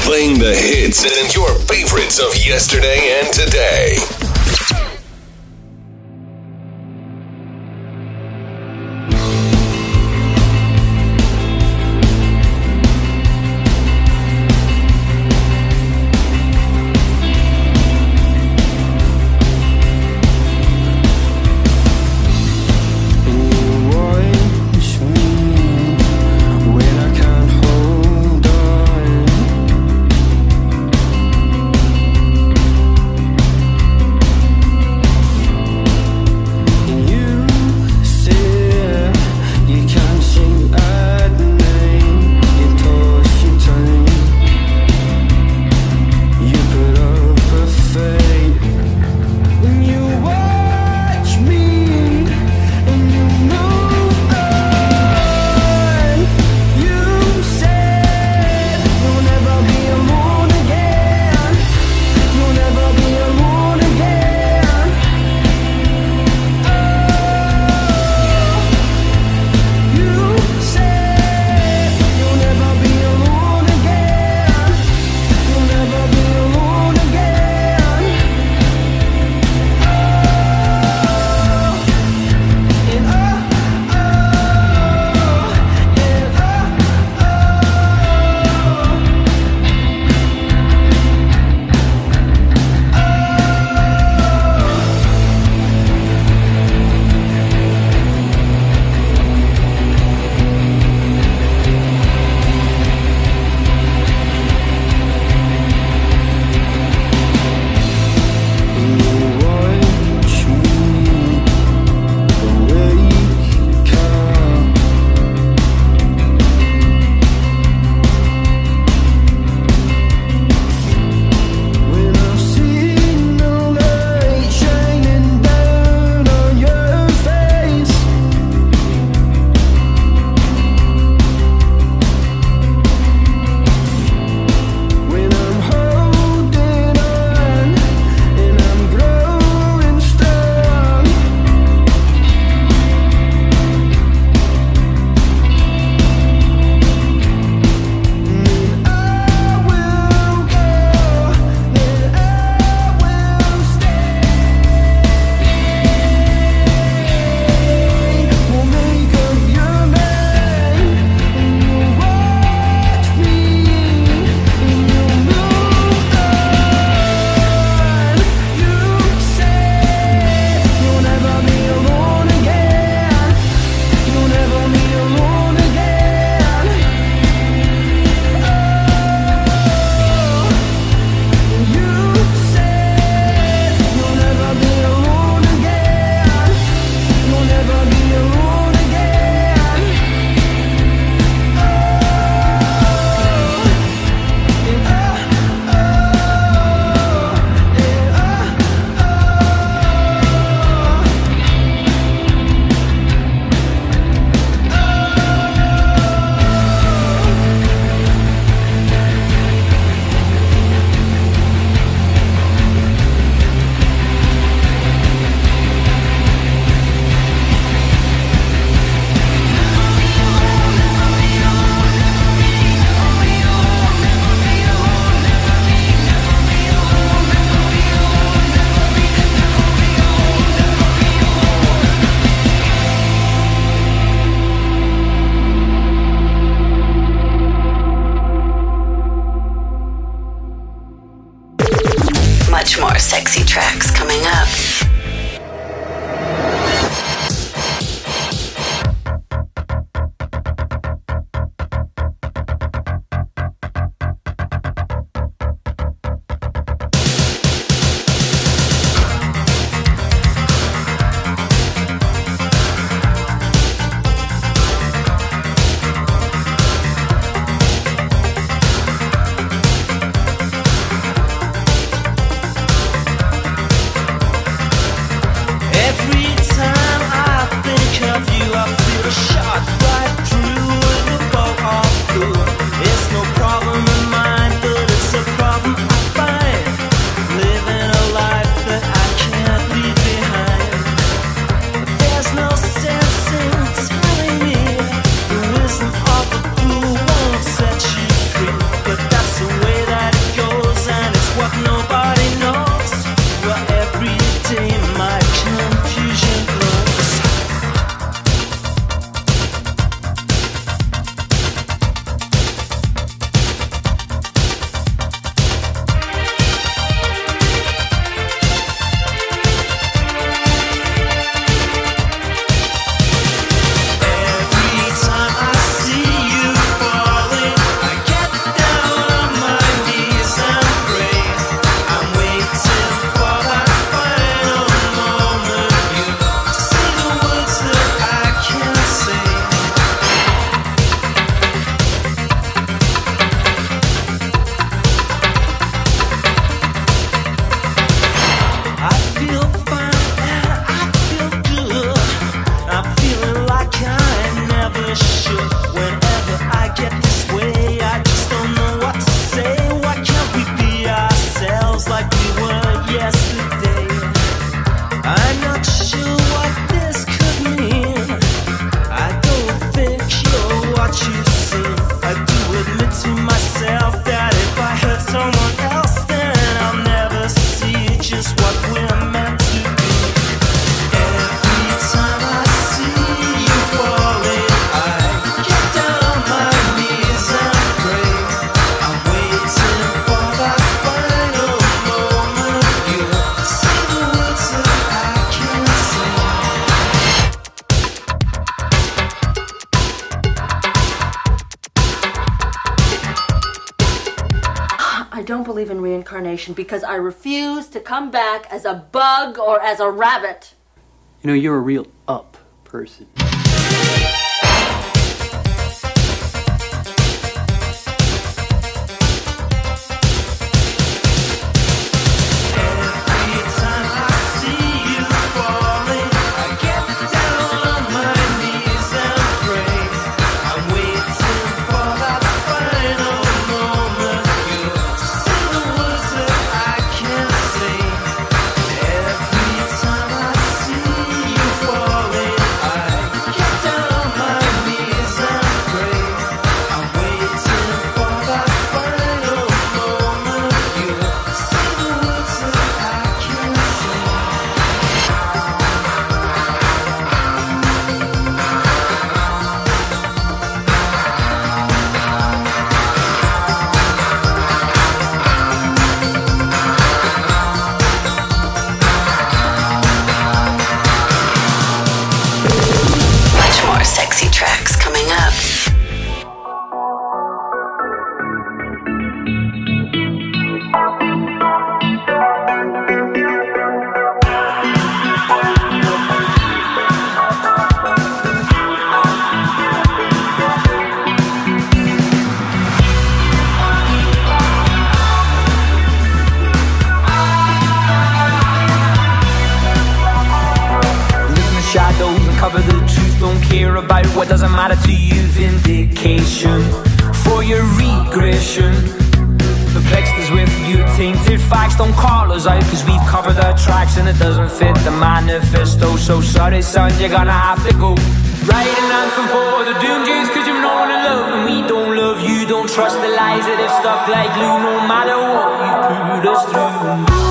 Playing the hits and your favorites of yesterday and today. Sexy tracks coming up. I don't believe in reincarnation because I refuse to come back as a bug or as a rabbit. You know, you're a real up person. What doesn't matter to you, vindication for your regression. Perplexed as with you, tainted facts. Don't call us out, cause we've covered our tracks and it doesn't fit the manifesto. So sorry son, you're gonna have to go. Write an anthem for the doomed Jews, cause you've no one to love and we don't love you. Don't trust the lies that have stuck like glue, no matter what you've put us through.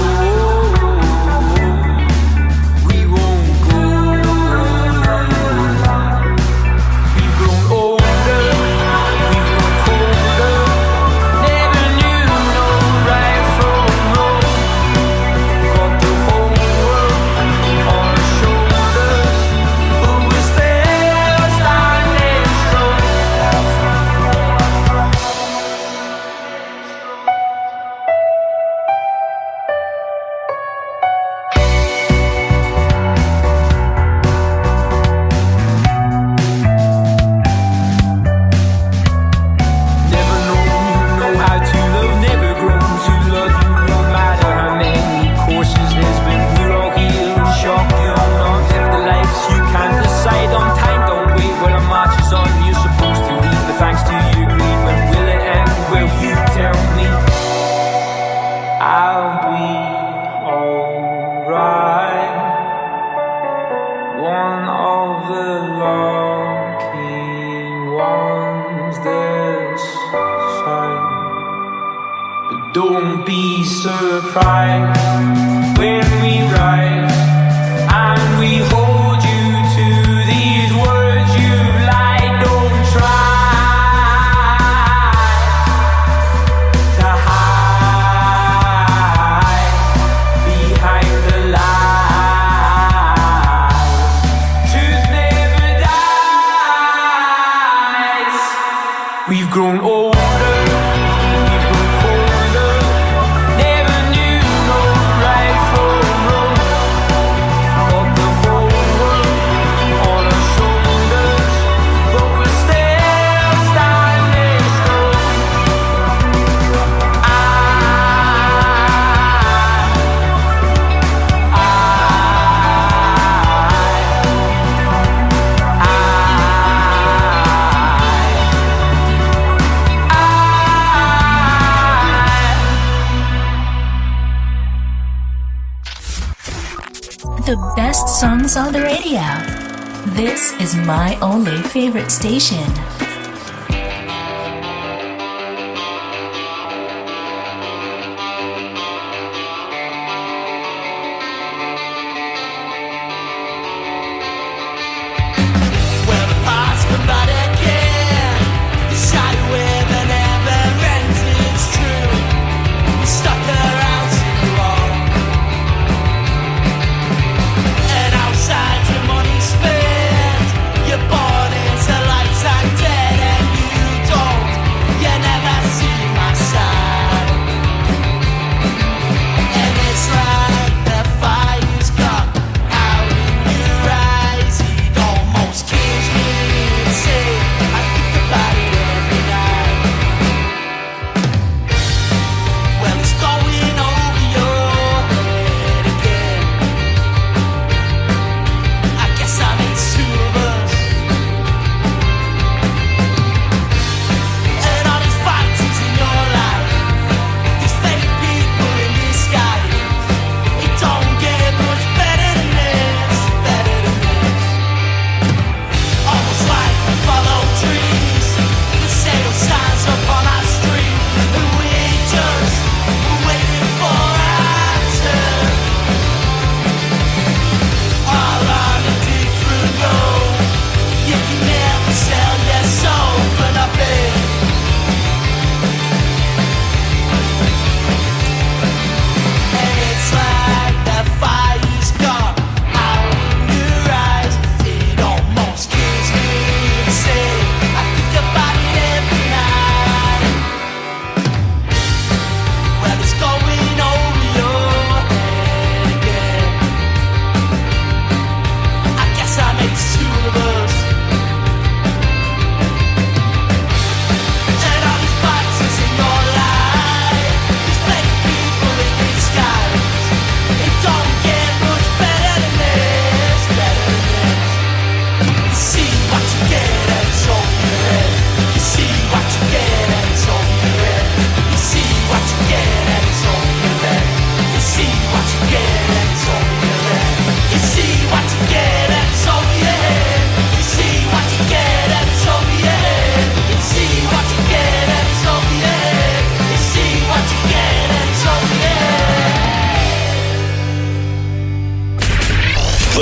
Don't be surprised when we rise and we hold you to these words you lied. Don't try to hide behind the lies. Truth never dies. We've grown older. The best songs on the radio. This is my only favorite station. Outside your money spent, you're born into lifetime debt.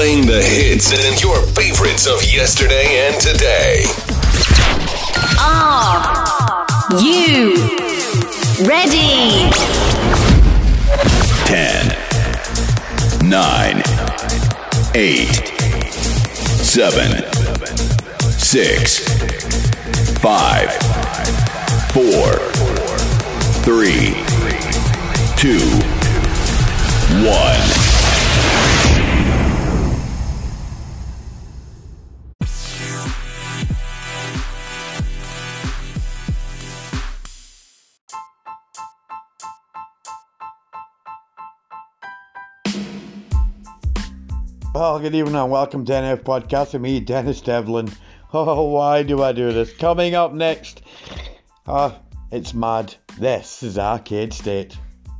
Playing the hits and your favorites of yesterday and today. Are you ready? 10, 9, 8, 7, 6, 5, 4, 3, 2, 1. Well, good evening and welcome to NF Podcast with me, Dennis Devlin. Oh, why do I do this? Coming up next, it's mad. This is Arcade State.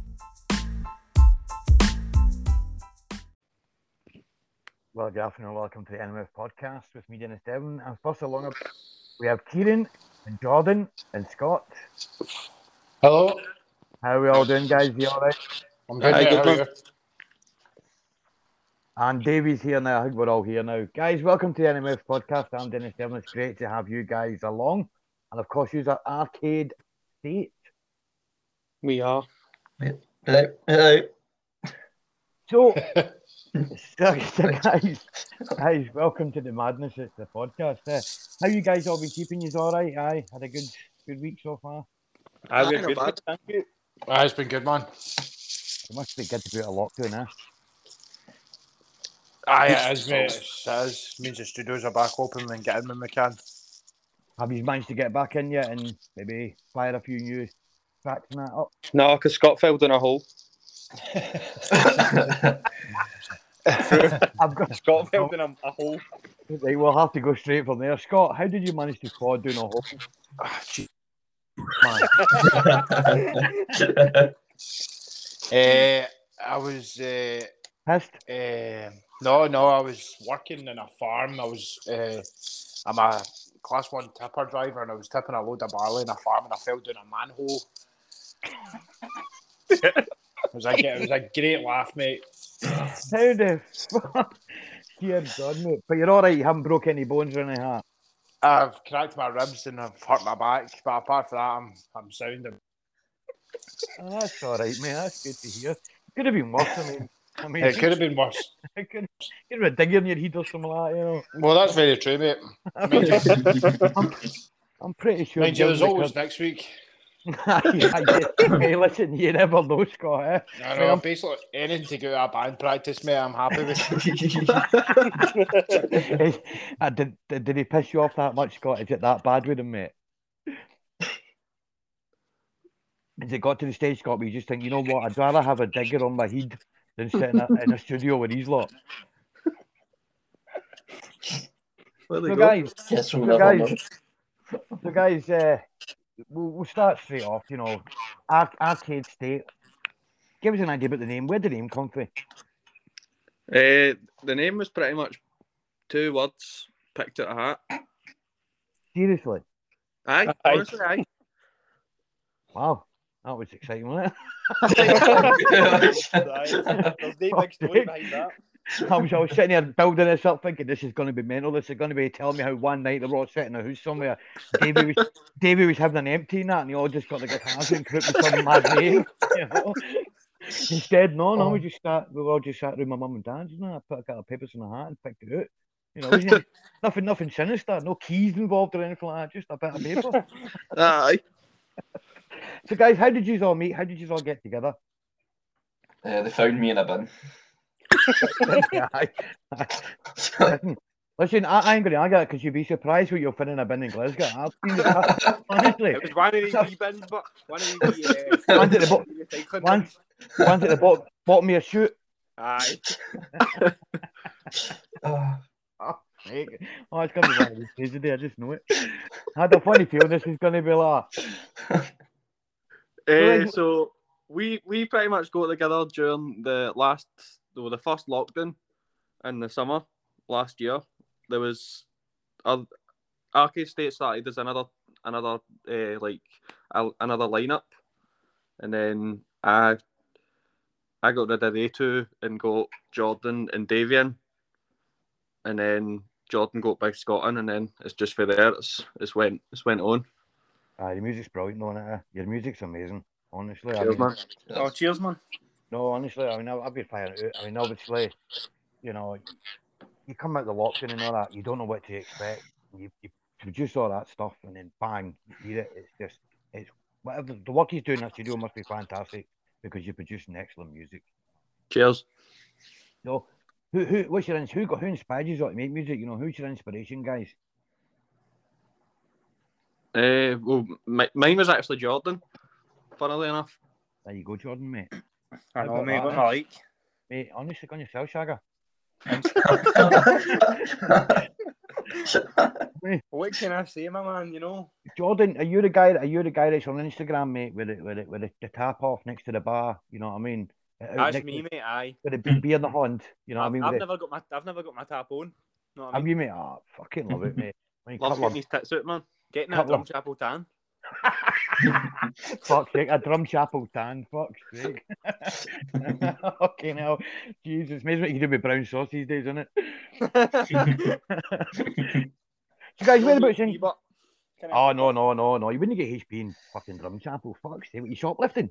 Well, good afternoon and welcome to the NMF Podcast with me, Dennis Devlin. And first along, we have Kieran and Jordan and Scott. Hello. How are we all doing, guys? You alright? I'm good. How are you? And Davey's here now. I think we're all here now. Guys, welcome to the NMF Podcast. I'm Dennis Devlin. It's great to have you guys along. And of course, you're at Arcade State. We are. Hello. So, guys, welcome to the madness. It's the podcast. How you guys all been keeping? You all right? Aye, had a good week so far. We're good. Thank you. It's been good, man. It must be good to be out of lockdown, eh? It is, mate. It is. Means the studios are back open and get in when we can. Have you managed to get back in yet and maybe fire a few new tracks and that up? No, because Scott fell down a hole. Scott fell down a hole. Right, we'll have to go straight from there. Scott, how did you manage to fall down a hole? I was pissed? No, I was working in a farm. I'm a class 1 tipper driver and I was tipping a load of barley in a farm and I fell down a manhole. It was a great laugh, mate. How the fuck? Dear God, mate. But you're alright, you haven't broke any bones or anything, huh? I've cracked my ribs and I've hurt my back, but apart from that, I'm sound. Oh, that's alright, mate. That's good to hear. It could have been worse, I mean, it could have been worse. It could have been a digger in your head or something like that, you know. Well, that's very true, mate. I'm pretty sure. Mind you, there's always next week. Hey, listen, you never know, Scott. Eh? I know, basically anything to get out of band practice, mate, I'm happy with. Did he piss you off that much, Scott? Is it that bad with him, mate? Has it got to the stage, Scott, where you just think, you know what, I'd rather have a digger on my head than sit in a studio with these lot? So guys, we'll start straight off, you know. Arcade State. Give us an idea about the name. Where did the name come from? The name was pretty much 2 words picked out of a hat. Seriously? Aye, honestly, aye. Wow, that was exciting, wasn't it? There's no big story behind that. I was sitting here building this up thinking this is going to be mental. This is going to be telling me how one night they were all sitting in a house somewhere. Davey was having an empty and that, and they all just got the guitars and crooked with some mad name. You know? Instead, no, we all just sat around my mum and dad's and I put a couple of papers in a hat and picked it out. You know, nothing sinister, no keys involved or anything like that, just a bit of paper. Aye. So guys, how did you all meet? How did you all get together? They found me in a bin. Listen, I ain't going to argue that because you'd be surprised what you'll find in a bin in Glasgow. Honestly, it was one of these wee bins, but one of these ones at the bottom of your chute. Aye. It's going to be one of these days today. I just know it. I had a funny feeling this was going to be like. So we pretty much got together during the first lockdown in the summer last year. There was Arcade State started as another lineup, and then I got rid of they two and got Jordan and Davian, and then Jordan got big Scotland, and then it's just for there. It's went on. The music's brilliant, though, isn't it? Your music's amazing, honestly. Cheers, man. Oh, cheers, man. No, honestly, I mean, I've been firing it out. I mean, obviously, you know, you come out the lockdown and all that, you don't know what to expect. You produce all that stuff, and then bang, you hear it. It's whatever the work he's doing in that studio must be fantastic because you're producing excellent music. Cheers. So, who inspired you to make music? You know, who's your inspiration, guys? Well, mine was actually Jordan. Funnily enough. There you go, Jordan, mate. I know, mate. What I like, mate. Honestly, on yourself, Shagger. What can I say, my man? You know, Jordan, are you the guy that's on Instagram, mate, with the tap off next to the bar? You know what I mean? That's me, mate. Aye. With a big beer in the hand. You know what I mean? I've never got my tap on. Know what I Have mean? you, mate? Oh, fucking love it, mate. Love getting these tits out, man. Getting that drum chapel tan. Fuck's sake, a drum chapel tan. Fuck's sake. Fucking hell. Jesus, amazing what you can do with brown sauce these days, isn't it? So, guys, whereabouts in... Oh, no. You wouldn't get HP in fucking drum chapel. Fuck's sake, what, you shoplifting?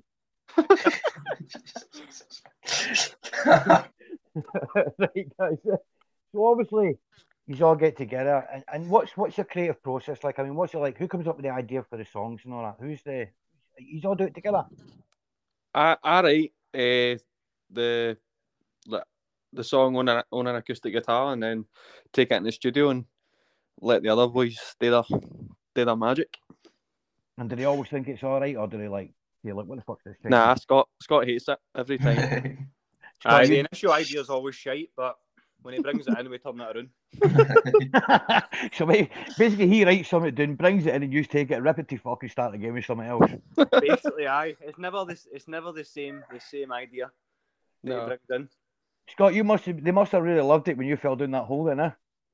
Right, guys. So, obviously, you all get together, and what's your creative process like? I mean, what's it like? Who comes up with the idea for the songs and all that? You all do it together? I write the song on an acoustic guitar, and then take it in the studio and let the other boys do their magic. And do they always think it's all right, or do they like, what the fuck's this? Nah, Scott hates it every time. The initial idea is always shite, but when he brings it in, we turn it around. So basically, he writes something down, brings it in, and you take it, rip it to fucking start again with something else. Basically, aye. It's never the same idea that he brings in. Scott, they must have really loved it when you fell down that hole, then, eh?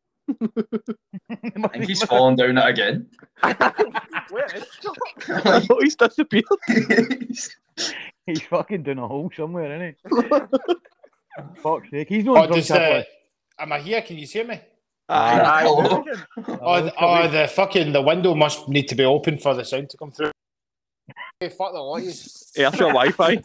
I think he's fallen down it again. Where is Scott? He's disappeared. He's fucking down a hole somewhere, isn't he? Fuck's sake, he's not drum chapel. Am I here? Can you see me? The window must need to be open for the sound to come through. Hey, fuck the lawyers. Yeah, that's your Wi-Fi.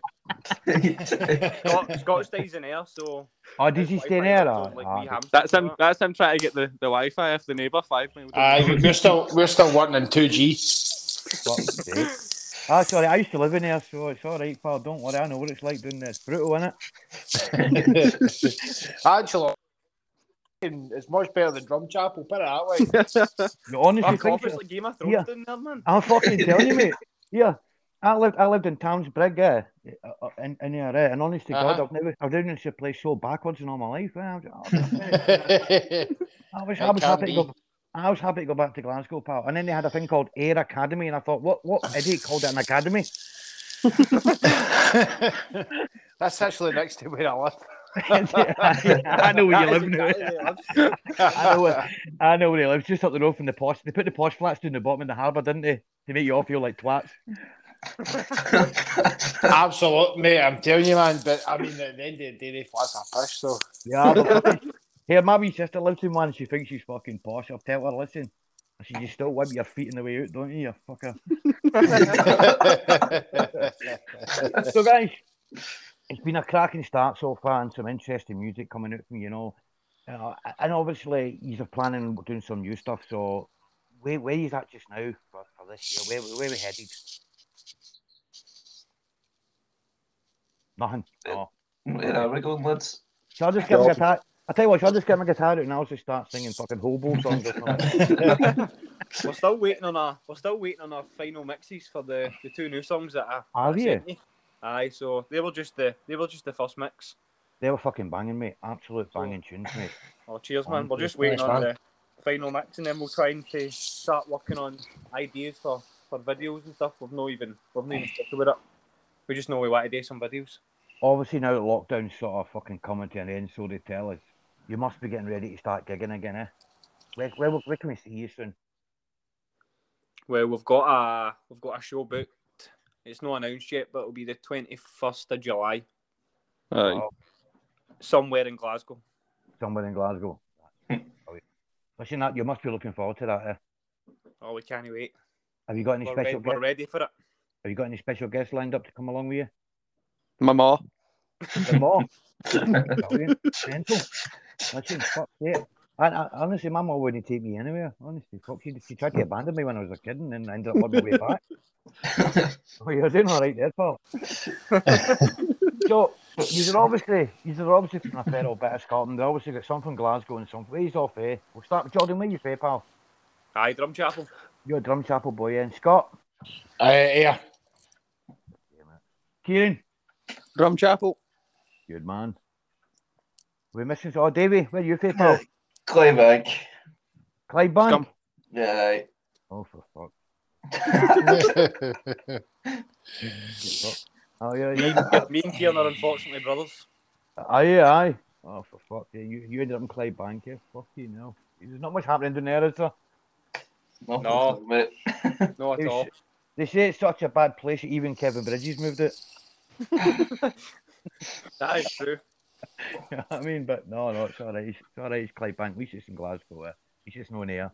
Scott stays in air, so. Oh, does he stay in air? That's him trying to get the Wi-Fi off the neighbour 5 miles. We're still working in 2G. Fuck's sake. Sorry, I used to live in there, so it's all right, pal. Don't worry, I know what it's like doing this. Brutal, isn't it? Actually, it's much better than drum chapel. Put it that way. You honestly think it's like Game of Thrones down there, man. I'm fucking telling you, mate. Yeah, I lived in Towns Brig, in there, and honest to God, I've never seen a place so backwards in all my life. I was happy to go. I was happy to go back to Glasgow, pal. And then they had a thing called Air Academy, and I thought, what idiot called it an academy? That's actually next to where I live. I know where you live now. I know where he lives, just up the road from the posh. They put the posh flats down the bottom of the harbour, didn't they? To make you all feel like twats. Absolutely, mate. I'm telling you, man. But I mean, at the end of the day, they flats are pish, so. Yeah, but here, my wee sister lives in one, and she thinks she's fucking posh. I'll tell her, listen. I said, you still wipe your feet on the way out, don't you, you fucker? So, guys, it's been a cracking start so far, and some interesting music coming out from you, and obviously, you're planning on doing some new stuff. So, where is that just now for this year? Where are we headed? Nothing. Oh. Where are we going, lads? Shall I just get my guitar? I tell you what, shall I just get my guitar out and I'll just start singing fucking hobo songs or something? We're still waiting on our final mixes for the 2 new songs that I sent you. Aye, so they were just the first mix. They were fucking banging, mate. Absolute banging tunes, mate. Oh, cheers, man. We're just waiting on the final mix, and then we'll try and start working on ideas for videos and stuff. We've not even started with it. We just know we want to do some videos. Obviously, now that lockdown's sort of fucking coming to an end, so they tell us, you must be getting ready to start gigging again, eh? Where can we see you soon? Well, we've got a show booked. It's not announced yet, but it'll be the 21st of July. Aye. Somewhere in Glasgow. Somewhere in Glasgow. Listen, that you must be looking forward to that. Oh, we can't wait. Have you got any special? We're ready for it. Have you got any special guests lined up to come along with you? My ma. The more. Brilliant. Mental. Listen, fuck it. Honestly, my mum wouldn't take me anywhere. Honestly, fuck, she tried to abandon me when I was a kid and then I ended up on my way back. Oh, you're doing all right there, pal. So, you're obviously from a fair old bit of Scotland. They obviously got some from Glasgow and some ways off, eh? We'll start with Jordan. Where you from, pal? Aye, Drumchapel. You're a Drumchapel boy, yeah. And Scott? Yeah. Kieran? Drumchapel. Good man. We're missing. Oh, Davey, where are you from, pal? Claybank. Clydebank? Yeah. Oh, for fuck. Oh, yeah. Me and Kieran are unfortunately brothers. Aye. Oh, for fuck. Yeah, you ended up in Clydebank, yeah. Fuck you know. There's not much happening down there, is there? No. Not at all. They say it's such a bad place that even Kevin Bridges moved it. That is true. You know what I mean? But no, it's all right. It's all right. It's Clydebank. At least it's in Glasgow. It's just no air.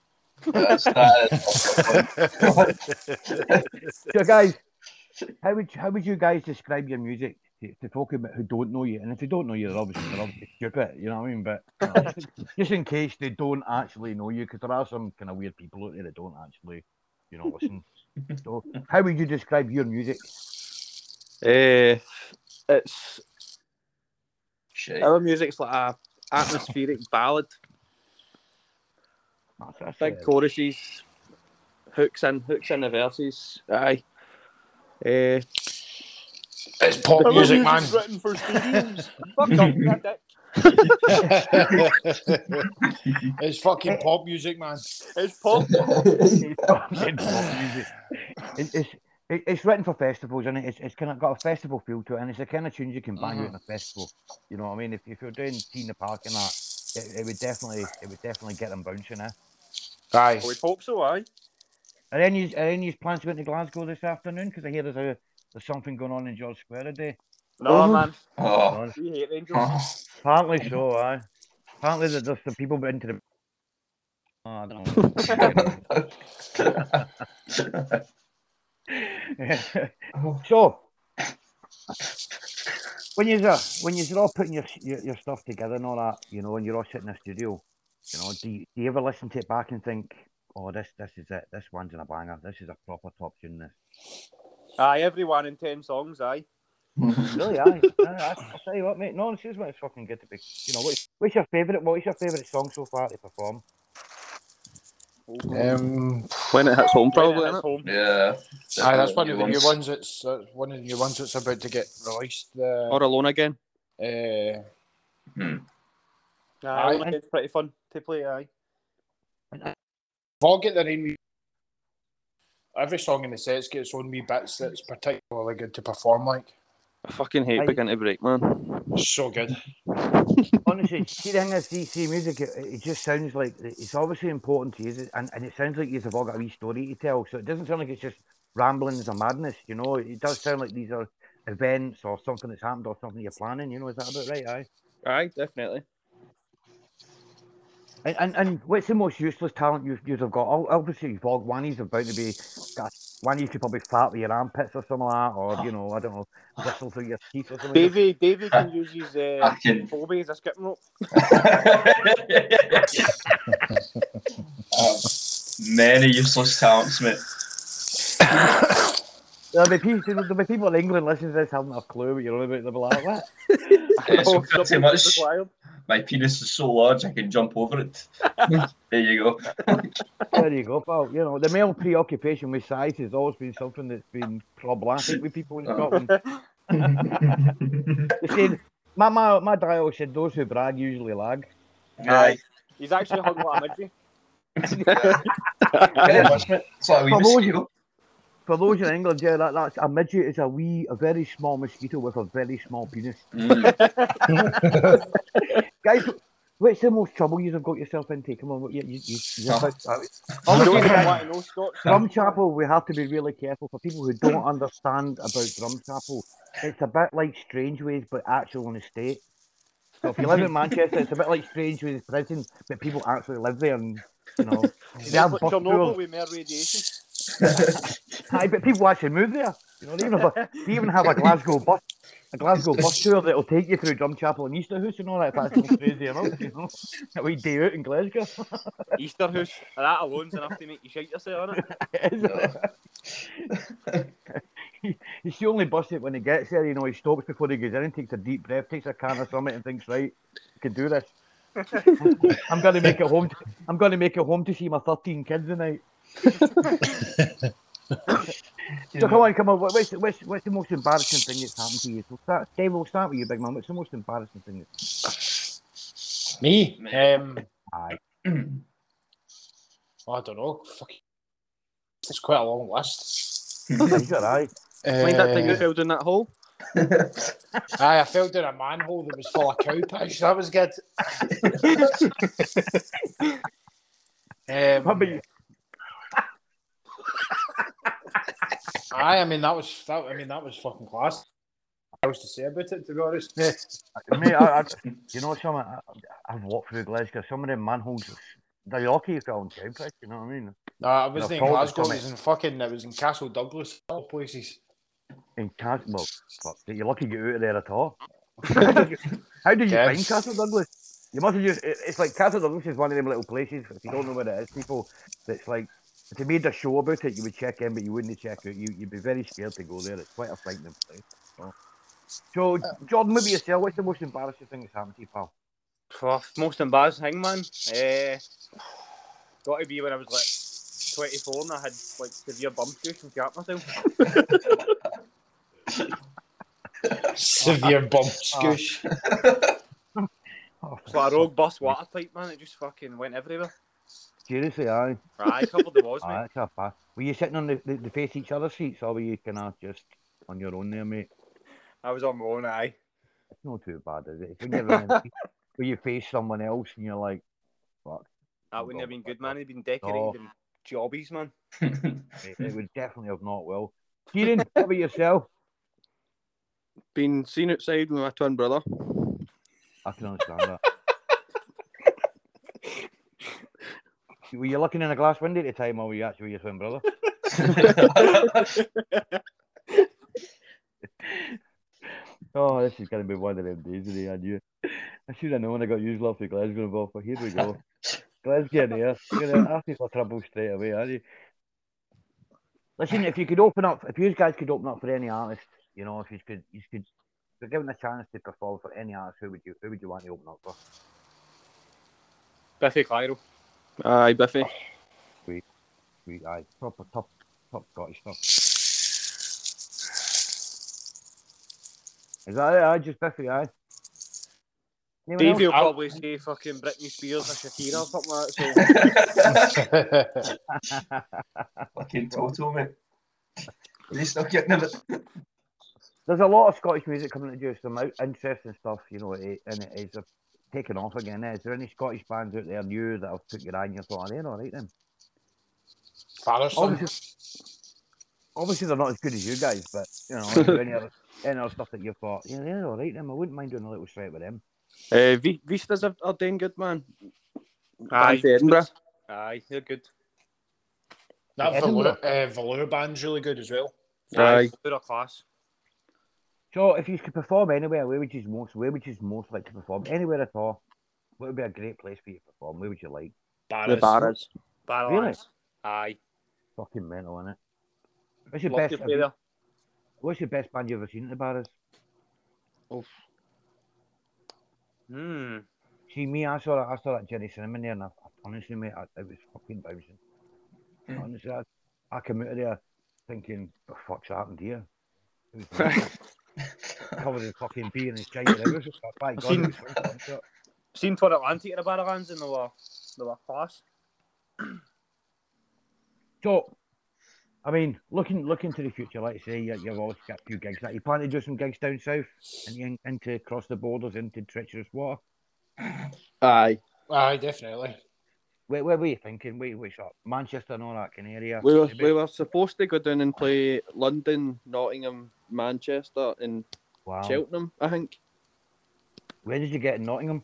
So, guys, how would you guys describe your music to folk about who don't know you? And if they don't know you, they're obviously stupid. You know what I mean? But just in case they don't actually know you, because there are some kind of weird people out there that don't actually, listen. So, how would you describe your music? It's our music's like a atmospheric ballad. Big choruses, hooks in the verses. Aye. It's pop music, man. Written for stadiums. Fuck off, that dick. It's fucking pop music, man. It's pop. It's fucking pop music. It's written for festivals, and it's kind of got a festival feel to it, and it's the kind of tunes you can bang out in a festival. You know what I mean? If you're doing Tea in the Park and that, it would definitely get them bouncing, eh? Aye. We hope so, aye. Are any plans to go into Glasgow this afternoon? Because I hear there's something going on in George Square today. No, man. Oh. We hate Rangers. Apparently so, aye. Apparently there's some people into the... Oh, I don't know. So, when you're all putting your stuff together and all that, and you're all sitting in a studio, do you ever listen to it back and think, oh, this is it, this one's in a banger, this is a proper top tune, this? Aye, every 1 in 10 songs, aye. Really, aye. I'll tell you what, mate, no, this is what it's fucking good to be. What's your favourite song so far to perform? When it hits home, probably. Home. Yeah. Aye, that's one of the new ones. It's one of the new ones that's about to get released. Or Alone Again. Aye, Alone Again's pretty fun to play. Aye. All get their own. Every song in the sets gets its own wee bits that's particularly good to perform. Like, I fucking hate Begin to Break, man. So good. Honestly, see the thing is, see music, it just sounds like it's obviously important to you, and it sounds like you've all got a wee story to tell, so it doesn't sound like it's just ramblings or madness, it does sound like these are events or something that's happened or something you're planning, is that about right, aye? Aye, definitely. And what's the most useless talent you've got? Obviously, you've got one he's about to be... One you could probably fart with your armpits or something like that, or, I don't know, whistle through your teeth or something. Davey can use his Bobby as a skipping rope. Many useless talents, mate. There'll be people in England listening to this haven't a clue what you're on about. They'll be like, what? It's pretty much. My penis is so large I can jump over it. There you go. There you go, pal. The male preoccupation with size has always been something that's been problematic with people in Scotland. They say, my dial said those who brag usually lag. Aye. He's actually hung like a midget. For those in England, yeah, that's a midget is a very small mosquito with a very small penis. Guys, what's the most trouble you've got yourself into? Come on, Drumchapel, we have to be really careful. For people who don't understand about Drumchapel, it's a bit like Strange Ways, but actual on estate. So if you live in Manchester, it's a bit like Strange with his prison, but people actually live there, and they have bus Chernobyl tours. with more radiation. Aye, but people actually move there. They even have a Glasgow bus tour that'll take you through Drumchapel and Easterhouse and all that. If that's not crazy enough, a wee day out in Glasgow. Easterhouse, that alone's enough to make you shite yourself, isn't it? He's the only bus that when he gets there, he stops before he goes in and takes a deep breath, takes a can of something, and thinks, right, I can do this. I'm going to make it home. I'm going to make it home to see my 13 kids tonight. So come on. What's the most embarrassing thing that's happened to you? Dave, we'll start with you, big man. What's the most embarrassing thing? Me? Aye. I don't know. It's quite a long list. Is it aye? Mind that time you fell down that hole? Aye, I fell down a manhole that was full of cow piss. That was good. What about you? Aye, I mean that was fucking class. I was to say about it, to be honest. Mate, you know something? I've walked through Glasgow. Some of them manholes, they're lucky if they're on cow piss. You know what I mean? No, I wasn't in Glasgow. It was in Castle Douglas. All places. In Castle, well, fuck, you're lucky to get out of there at all. How did you find Castle Douglas? You must have just. It's like Castle Douglas is one of them little places. If you don't know where it is, people, that's like. If they made a show about it, you would check in, but you wouldn't check out. You'd be very scared to go there. It's quite a frightening place. So Jordan, maybe yourself, what's the most embarrassing thing that's happened to you, pal? Most embarrassing thing, man. Got to be when I was like 24 and I had like severe bum juice and shat myself. Severe bum scoosh. It's like a rogue bus water pipe, man. It just fucking went everywhere. Seriously, aye. Aye, covered the walls, mate. That's a pass. Were you sitting on the face each other's seats, or were you kind of just on your own there, mate? I was on my own, aye. It's not too bad, is it? It's when you're where you face someone else and you're like, fuck. That wouldn't have been good, man. He'd been decorated in jobbies, man. It would definitely have not well. Kieran, what about yourself? Been seen outside with my twin brother. I can understand that. Were you looking in a glass window at the time, or were you actually with your twin brother? Oh, this is going to be one of them days today, I knew. I should have known when I got used off the Glasgow involved, but here we go. Glasgow in here. You're going to ask me for trouble straight away, are you? Listen, if you guys could open up for any artist, if you could be given a chance to perform for any artist, who would you want to open up for? Biffy Clyro. Aye, Biffy. Sweet, aye. Proper top Scottish stuff. Is that it? Aye, just Biffy, aye. Davey will probably say fucking Britney Spears or Shakira or something like that. Fucking Toto, mate. Are still getting it? There's a lot of Scottish music coming to do some interesting stuff, and it is taking off again. Is there any Scottish bands out there new that have took your eye and you thought, they're all right then? Obviously they're not as good as you guys, but any other stuff that you thought, they're all right then. I wouldn't mind doing a little straight with them. Vistas are doing good, man. Aye, Edinburgh. Aye, they're good. That Velour band's really good as well. Aye, good class. So, if you could perform anywhere, where would you most like to perform? Anywhere at all? What would be a great place for you to perform? Where would you like? The Barras. Really? Aye. Fucking mental, innit? What's your best band you've ever seen at the Barras? See, me, I saw that Jenny Cinnamon there, and honestly, mate, it was fucking bouncing. Honestly, I came out of there thinking, what the fuck's happened here? It was covered in fucking beer and his giant everything. Seen Tour Atlantic in the Barrowlands, and they were class. So, I mean, looking to the future, like I say, you've always got a few gigs. You plan to do some gigs down south and into across the borders into treacherous water? Aye, definitely. Where were you thinking? Which Manchester and all that kind of area? We were supposed to go down and play London, Nottingham, Manchester, and Cheltenham, I think. Where did you get in Nottingham?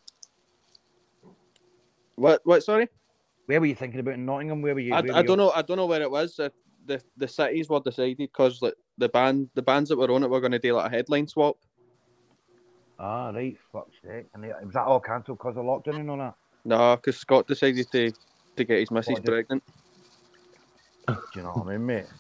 What? Sorry. Where were you thinking about in Nottingham? Where were you? I don't know. I don't know where it was. The cities were decided because like the bands that were on it were going to do like a headline swap. Ah, right. Fuck's sake. And was that all cancelled because of lockdown and all that? No, because Scott decided to get his missus pregnant. Do you know what I mean, mate?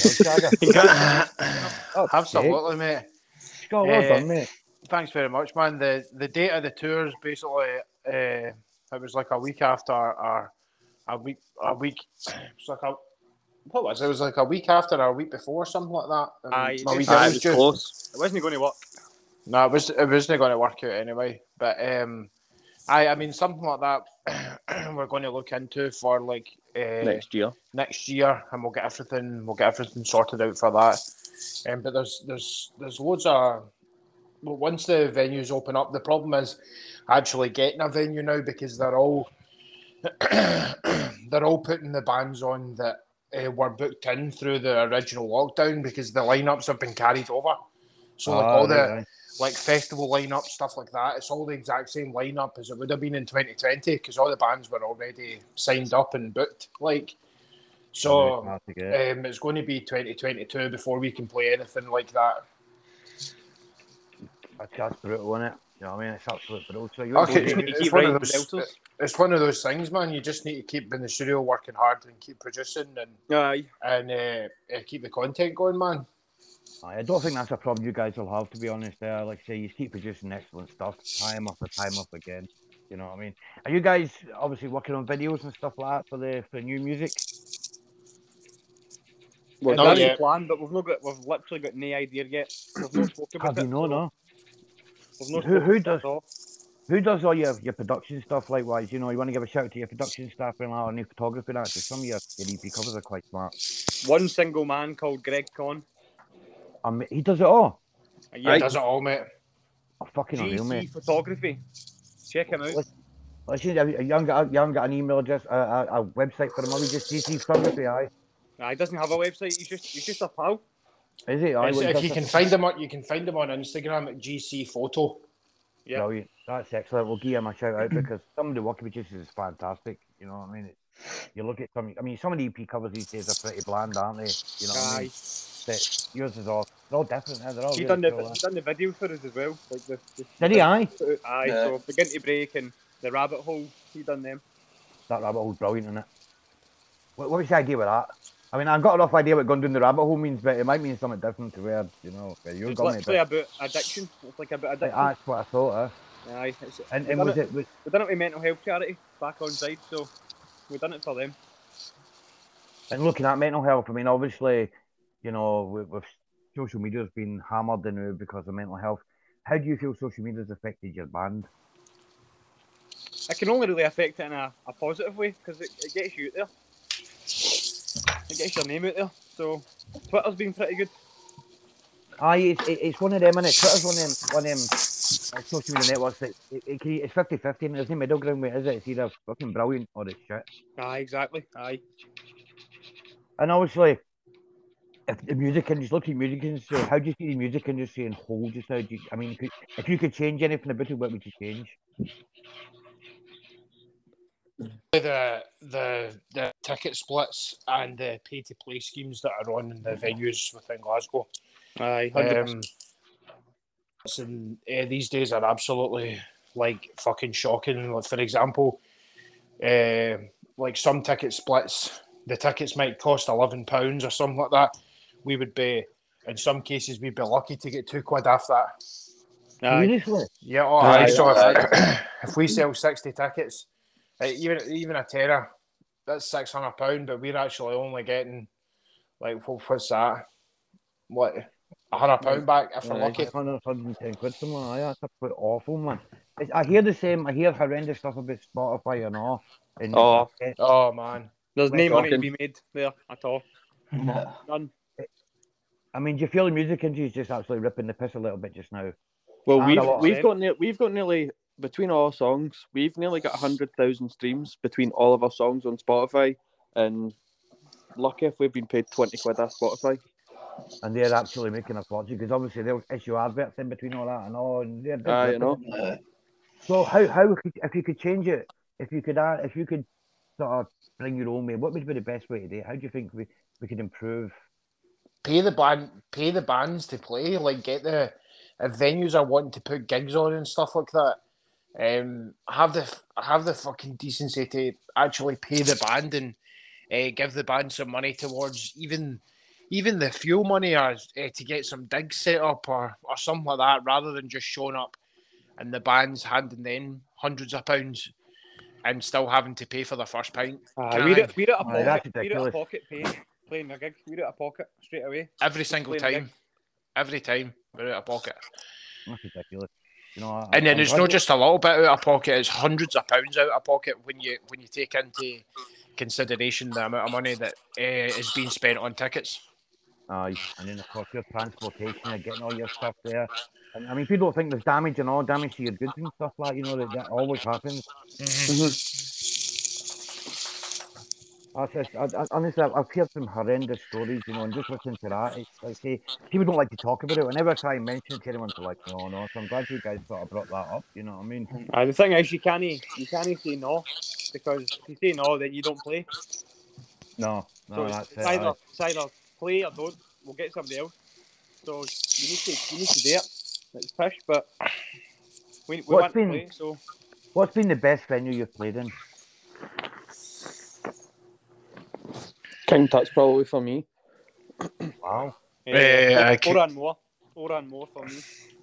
Absolutely, mate. Scott, well done, mate. Thanks very much, man. The date of the tours basically it was like a week after our a week. It's like what was it? It was like a week after or a week before, something like that. It was close. It wasn't going to work. No, it wasn't going to work out anyway. But I mean something like that. We're going to look into for like next year, and we'll get everything sorted out for that. But there's loads of. Well, once the venues open up, the problem is actually getting a venue now because they're all putting the bands on that were booked in through the original lockdown because the lineups have been carried over. So like festival lineup stuff like that, it's all the exact same lineup as it would have been in 2020 because all the bands were already signed up and booked. Like, so it's going to be 2022 before we can play anything like that. That's brutal, isn't it? You know what I mean? It's absolute brutal. So it's one of those things, man. You just need to keep in the studio working hard and keep producing and keep the content going, man. I don't think that's a problem you guys will have, to be honest. Like I say, you keep producing excellent stuff, time off again. You know what I mean? Are you guys obviously working on videos and stuff like that for the new music? Well, that's the plan, but we've literally got no idea yet. We've not spoken about it. No. Who does all your production stuff likewise? You know, you want to give a shout out to your production staff and our new photography and that, because some of your EP covers are quite smart. One single man called Greg Conn. He does it all? Yeah, he does it all, mate. Oh, fucking unreal, mate. GC Photography. Check him out. Listen, you haven't got an email address, a website for him, or just GC Photography, aye? He doesn't have a website, he's just a pal. Is he? If you can find him on Instagram at GC Photo. Yeah. Brilliant. That's excellent. We'll give him a shout out because some of the work with GC is fantastic. You know what I mean? You look at some of the EP covers these days are pretty bland, aren't they? You know what I mean? Yours is all. They're all different. They're all. He done the video for us as well. Like did he? Aye. So Begin to Break and the Rabbit Hole. He done them. That Rabbit Hole's brilliant, isn't it? What was the idea with that? I mean, I've got a rough idea what going down the rabbit hole means, but it might mean something different to where you're going. It's literally about addiction. It's like about addiction. That's what I thought. Aye. We done it with mental health charity back on side, so we done it for them. And looking at mental health, I mean, obviously, you know, with social media has been hammered now because of mental health. How do you feel social media has affected your band? It can only really affect it in a positive way because it gets you out there. It gets your name out there. So Twitter's been pretty good. Aye, it's one of them, innit? Twitter's one of them social media networks that it's 50-50 and there's no middle ground with it, is it? It's either fucking brilliant or it's shit. Aye, exactly. Aye. And obviously, if the music industry, look at the music industry, how do you see the music industry in whole just now? If you could change anything about it, what would you change? The ticket splits and the pay to play schemes that are on in the venues within Glasgow. Aye, these days are absolutely like fucking shocking. Like, for example, like some ticket splits, the tickets might cost £11 or something like that. We would be, in some cases, we'd be lucky to get £2 off that. Seriously? Yeah. So if we sell 60 tickets. Even a tenner, that's £600, but we're actually only getting like what's that? What, £100 back if we're lucky? 110 quid, something like that. That's absolutely awful, man. I hear the same. I hear horrendous stuff about Spotify and all. Oh man, there's no money to be made there at all. None. I mean, do you feel the music industry is just absolutely ripping the piss a little bit just now? Well, we've got nearly. Between all our songs, we've nearly got 100,000 streams between all of our songs on Spotify, and lucky if we've been paid 20 quid off Spotify. And they're actually making a fortune because obviously they'll issue adverts in between all that and all. And I know. So how if you could change it, if you could sort of bring your own way, what would be the best way to do it? How do you think we could improve? Pay the bands to play. Like, get the if venues are wanting to put gigs on and stuff like that. Have the fucking decency to actually pay the band and give the band some money towards even the fuel money or to get some digs set up or something like that, rather than just showing up and the band's handing them hundreds of pounds and still having to pay for the first pint. We're at a pocket playing a gig. We're at a pocket straight away. Every single time. Every time we're out of pocket. That's ridiculous. And then it's not just a little bit out of pocket; it's hundreds of pounds out of pocket when you take into consideration the amount of money that is being spent on tickets. And then of course your transportation and getting all your stuff there. And I mean, people don't think there's damage to your goods and stuff like that always happens. Honestly, I've heard some horrendous stories, and just listening to that, it's like, say, people don't like to talk about it. Whenever I try and mention it to anyone, they're like, no. So I'm glad you guys sort of brought that up. You know what I mean? The thing is, you can't say no, because if you say no, then you don't play. No, so that's it's either play or don't. We'll get somebody else. So you need to do it. It's pish, but we want to play. So what's been the best venue you've played in? King Tut's probably for me. Wow. Oran more for me.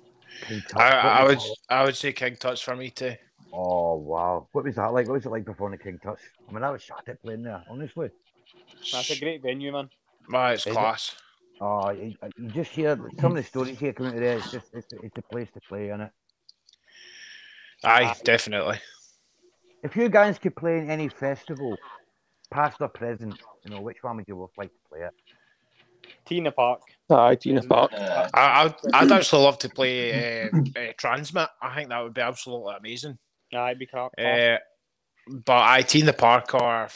I would say King Tut's for me too. Oh wow! What was that like? What was it like performing at King Tut's? I mean, I was shot at playing there. Honestly, that's a great venue, man. It's class. Oh, you just hear some of the stories here coming out of there. It's a place to play, isn't it? Aye, definitely. If you guys could play in any festival, past or present, which one would you both like to play at? Tina Park. Aye, Tina Park. I'd actually love to play Transmit. I think that would be absolutely amazing. Aye, it'd be crap. But Tina Park or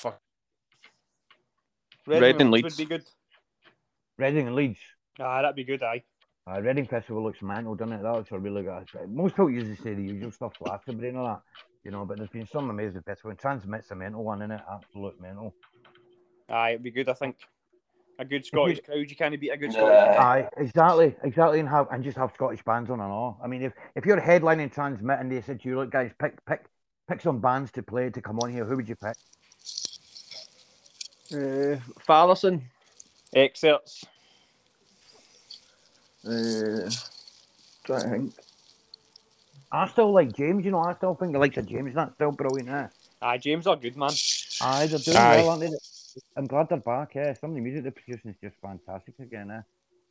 Reading Leeds would be good. Reading and Leeds. That'd be good. Aye. Reading Festival looks mental, doesn't it? That looks a really good. Most people usually say the usual stuff, Glastonbury and all that, but there's been some amazing festivals. Transmit's a mental one, isn't it? Absolute mental. Aye, it'd be good. I think a good Scottish crowd. You can't beat a good Scottish. Aye, exactly, and just have Scottish bands on and all. I mean, if you're headlining Transmit and they said to you, look, guys, pick some bands to play to come on here, who would you pick? Fatherson. Excerpts. Trying to think. I still like James, I still think the likes of James, that's still brilliant, Aye, James are good, man. Aye, they're doing well, aren't they? I'm glad they're back, Some of the music they're producing is just fantastic again,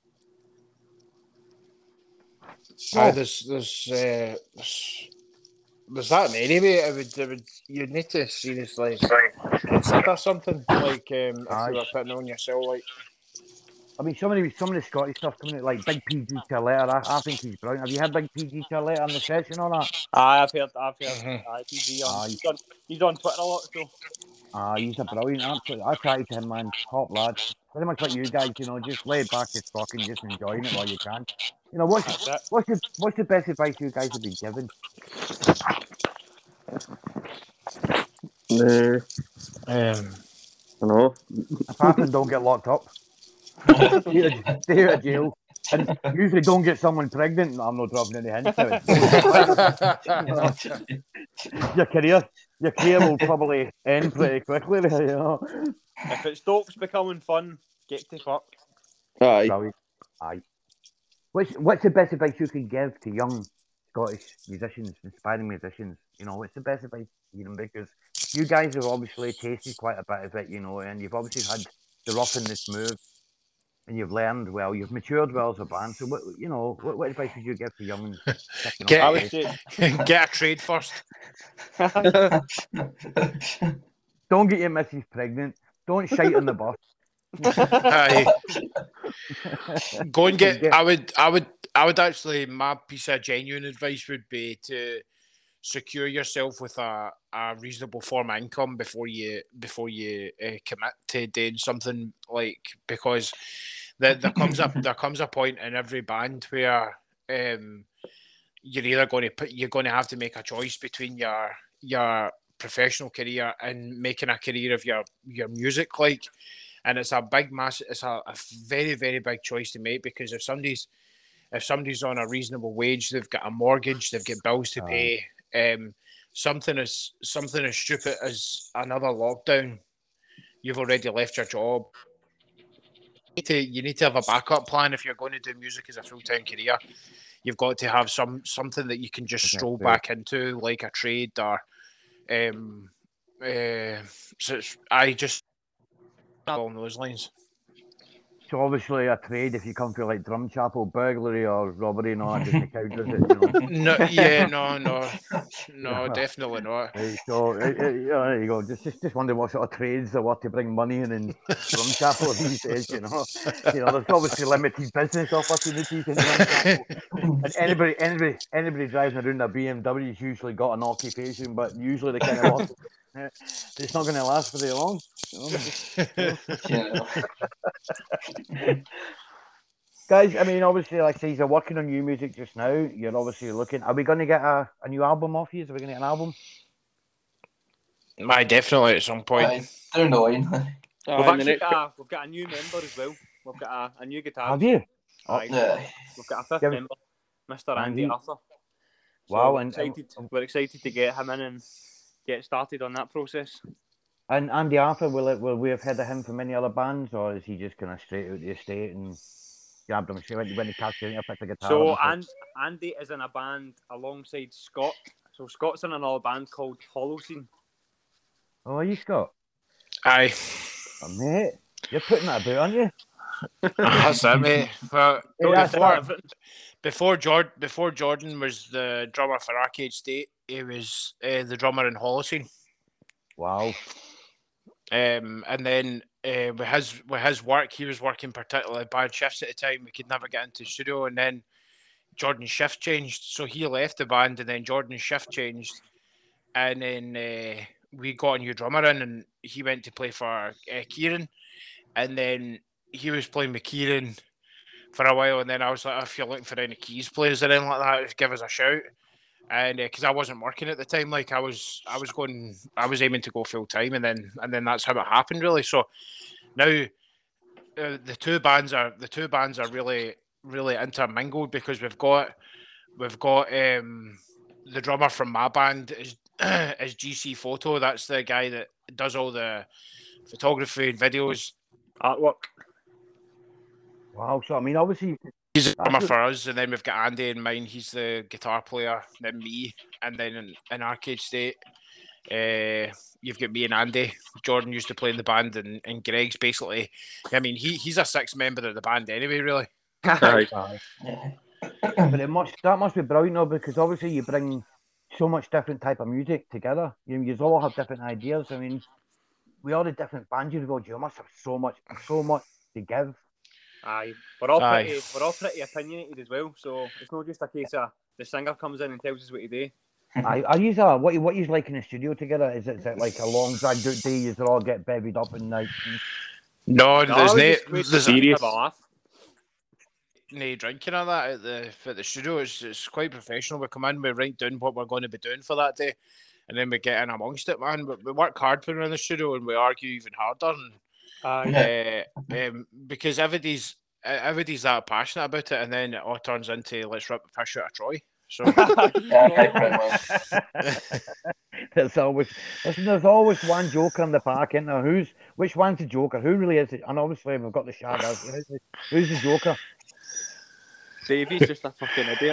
There's that many, mate. You'd need to seriously consider something like if you were putting on yourself, like. I mean, some of the Scottish stuff coming out, like Big PG Charletta, I think he's brilliant. Have you heard Big PG Charletta on the session or that? I've heard. PG he's on Twitter a lot, so. He's a brilliant, absolutely. I tried to him, man, top lad. Pretty much like you guys, just lay back as fuck and just enjoying it while you can. What's the best advice you guys have been given? I don't know. Apart from don't get locked up. Stay out of jail. And usually don't get someone pregnant. I'm not dropping any hints. Your career will probably end pretty quickly. If it stops becoming fun, get to fuck. Aye. What's the best advice you can give to young Scottish musicians, aspiring musicians? What's the best advice to them? Because you guys have obviously tasted quite a bit of it, and you've obviously had the rough and the smooth. And you've learned well, you've matured well as a band. So, what advice would you give to young? Get a trade first. Don't get your missus pregnant. Don't shite on the bus. Go and get. I would actually. My piece of genuine advice would be to secure yourself with a reasonable form of income before you commit to doing something, because there comes a point in every band where you're either you're going to have to make a choice between your professional career and making a career of your music, like, and it's a very, very big choice to make, because if somebody's on a reasonable wage, they've got a mortgage, they've got bills to pay. Something as stupid as another lockdown, you've already left your job. You need to have a backup plan if you're going to do music as a full-time career. You've got to have something that you can just stroll back into, like a trade or so I just along those lines. So obviously a trade, if you come for like drum chapel, burglary or robbery and all that, doesn't count, does it? You know? No, definitely not. Right, so there you go. Just wondering what sort of trades there were to bring money in drum chapel these days. You know, there's obviously limited business opportunities in drum chapel. And anybody driving around a BMW's usually got an occupation, but usually the kind of it's not going to last very long. Guys, I mean, obviously, like I say, you're working on new music just now. You're obviously looking. Are we going to get a new album off you? Are we going to get an album? Definitely at some point. I don't know. We've got a new member as well. We've got a new guitarist. Have you? We've got a fifth member, Mr. Andy Arthur. So wow, we're excited to get him in and get started on that process. And Andy Arthur, will we have heard of him from any other bands, or is he just kind of straight out the estate and grabbed him when he catch you up at the guitar? So Andy is in a band alongside Scott. So Scott's in another band called Holocene. Oh, are you Scott? Aye. Oh, mate, you're putting that about, aren't you? That's it, mate. But before Jordan was the drummer for Arcade State, he was the drummer in Holocene. Wow. And then with his work, he was working particularly bad shifts at the time. We could never get into the studio, and then Jordan's shift changed, so he left the band, and then Jordan's shift changed, and then we got a new drummer in, and he went to play for Kieran, and then he was playing with Kieran for a while, and then I was like, if you're looking for any keys players or anything like that, give us a shout. And because I wasn't working at the time, like I was aiming to go full time, and then that's how it happened, really. So now the two bands are really, really intermingled, because we've got the drummer from my band is GC Photo. That's the guy that does all the photography and videos, artwork. Wow. So I mean, obviously, he's a drummer for us, and then we've got Andy in mine. He's the guitar player, then me, and then in Arcade State, you've got me and Andy. Jordan used to play in the band, and Greg's basically, I mean, he's a sixth member of the band anyway, really. But that must be brilliant, though, because obviously you bring so much different type of music together. You all have different ideas. I mean, we all the different bands you've got. You must have so much to give. Aye, we're all pretty opinionated as well, so it's not just a case of the singer comes in and tells us what to do. What you like in the studio together? Is it like a long dragged out day? You all get bevied up and night? No, there's serious. No drinking or that at the studio. It's quite professional. We come in, we write down what we're going to be doing for that day, and then we get in amongst it, man. But we work hard when we're in the studio, and we argue even harder. Because everybody's that passionate about it, and then it all turns into let's rip the piss out of Troy. So there's always one joker in the park, isn't there? Which one's the joker? Who really is it? And obviously we've got the shadows. Who's the joker? Davey's just a fucking idiot.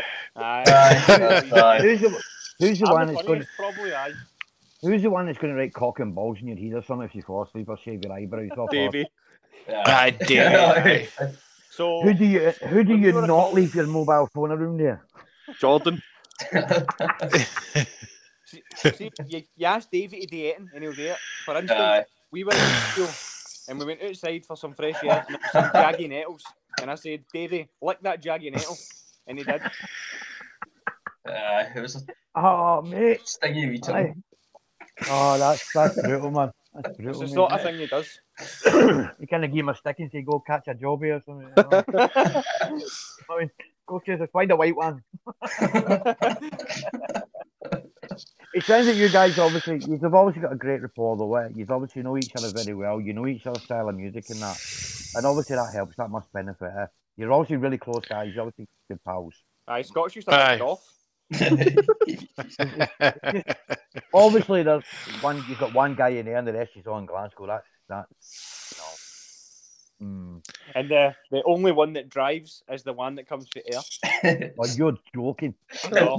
Who's the one that's going? Probably I. Who's the one that's going to write cock and balls in your head or something if you fall asleep or shave your eyebrows off? Davey. Davey. So who do you not leave your mobile phone around there? Jordan. See, you asked Davey to do it and he'll do it. For instance, we were in the studio and we went outside for some fresh air and some jaggy nettles. And I said, Davey, lick that jaggy nettle. And he did. It was a mate. Stingy wee tongue. Oh, that's brutal, man. That's brutal. It's the sort of thing he does. You kind of give him a stick and say, go catch a jobby or something. I mean, go chase find a white one. It sounds like you guys you've obviously got a great rapport though. You obviously know each other very well. You know each other's style of music and that, and obviously that helps. That must benefit. You're obviously really close guys. You're obviously good pals. Aye, Scott's used to pick it off. Obviously, there's one. You've got one guy in there, and the rest is all in Glasgow. That's And the only one that drives is the one that comes to air. Oh, you're joking. No.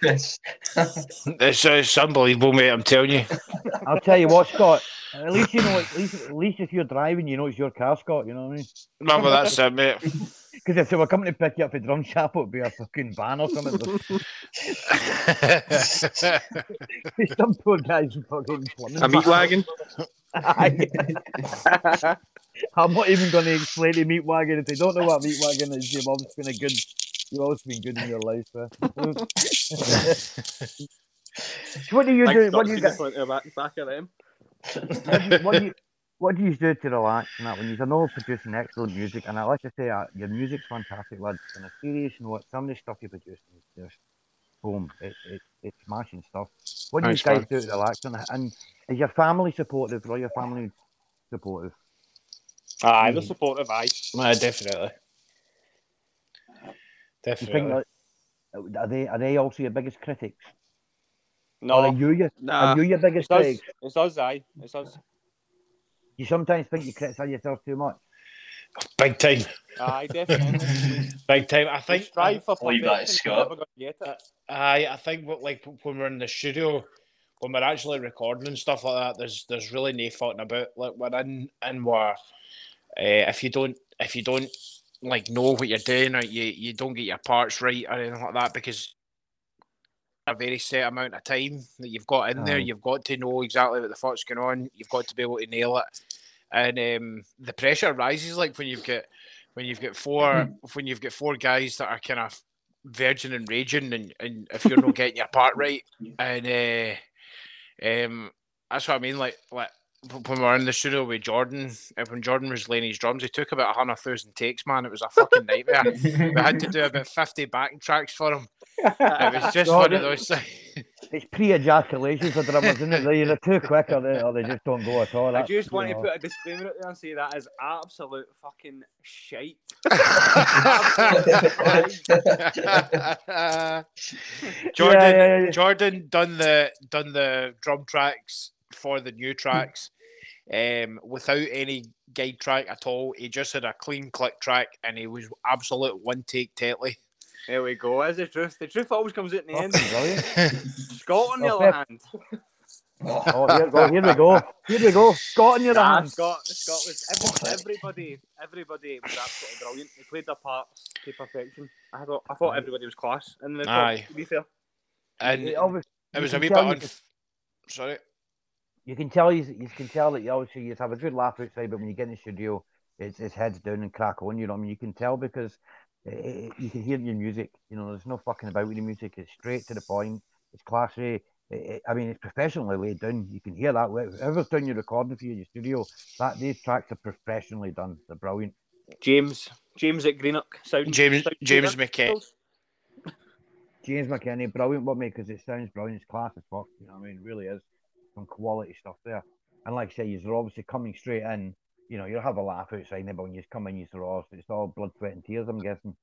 It's unbelievable, mate. I'm telling you. I'll tell you what, Scott. At least you know. At least if you're driving, you know it's your car, Scott. You know what I mean? Remember that's it, mate. Because if they were coming to pick you up at Drum Chapel, it would be a fucking van or something. Some poor guys fucking plumbing. A meat wagon. I'm not even going to explain a meat wagon. If they don't know what a meat wagon is, you've always been good in your life. What do you do? What do you get? Back at them. What do you do to relax and that when you're not producing excellent music? And I like to say your music's fantastic, lads. On a serious note, some of the stuff you produce is just boom. It's smashing stuff. What do you guys do to relax? And is your family supportive? Are your family supportive? Aye, they're supportive. Aye, definitely. You think that, are they also your biggest critics? No, are you your biggest critics? It's us. Aye, it's us. You sometimes think you criticise yourself too much. Big time. Aye, definitely. Big time. I think. Strive for perfection. Scott. I think like when we're in the studio, when we're actually recording and stuff like that, there's really no fucking about. Like we're in and we're if you don't like know what you're doing or you don't get your parts right or anything like that, because a very set amount of time that you've got in there, you've got to know exactly what the fuck's going on. You've got to be able to nail it, and the pressure rises like when you've got four guys that are kind of virgin and raging, and if you're not getting your part right, and that's what I mean. Like when we were in the studio with Jordan, when Jordan was laying his drums, he took about 100,000 takes, man. It was a fucking nightmare. We had to do about 50 backing tracks for him. It was just one of those things. It's pre-ejaculation for drummers, isn't it? They're either too quick or they just don't go at all. I just want to put a disclaimer out there and say that is absolute fucking shite. Jordan done the drum tracks for the new tracks without any guide track at all. He just had a clean click track and he was absolute one take Tetley. There we go. That's the truth. The truth always comes out in the end. Brilliant. Scott on the other hand. Here we go. Scott on the other hand. Scott was everybody was absolutely brilliant. They played their parts to perfection. I thought everybody was class. And to be fair. And it was a wee bit sorry. You can tell that you obviously you have a good laugh outside, but when you get in the studio, it's heads down and crack on. You know what I mean? You can tell because you can hear your music. You know, there's no fucking about with the music. It's straight to the point. It's classy. I mean, it's professionally laid down. You can hear that. Whoever's doing your recording for you in your studio, these tracks are professionally done. They're brilliant. James at Greenock. James McKenna. James McKenna, brilliant with me because it sounds brilliant. It's class as fuck. You know what I mean? It really is. Some quality stuff there. And like I say, you're obviously coming straight in. You know, you'll have a laugh outside there, but when you come in, it's all blood, sweat, and tears, I'm guessing.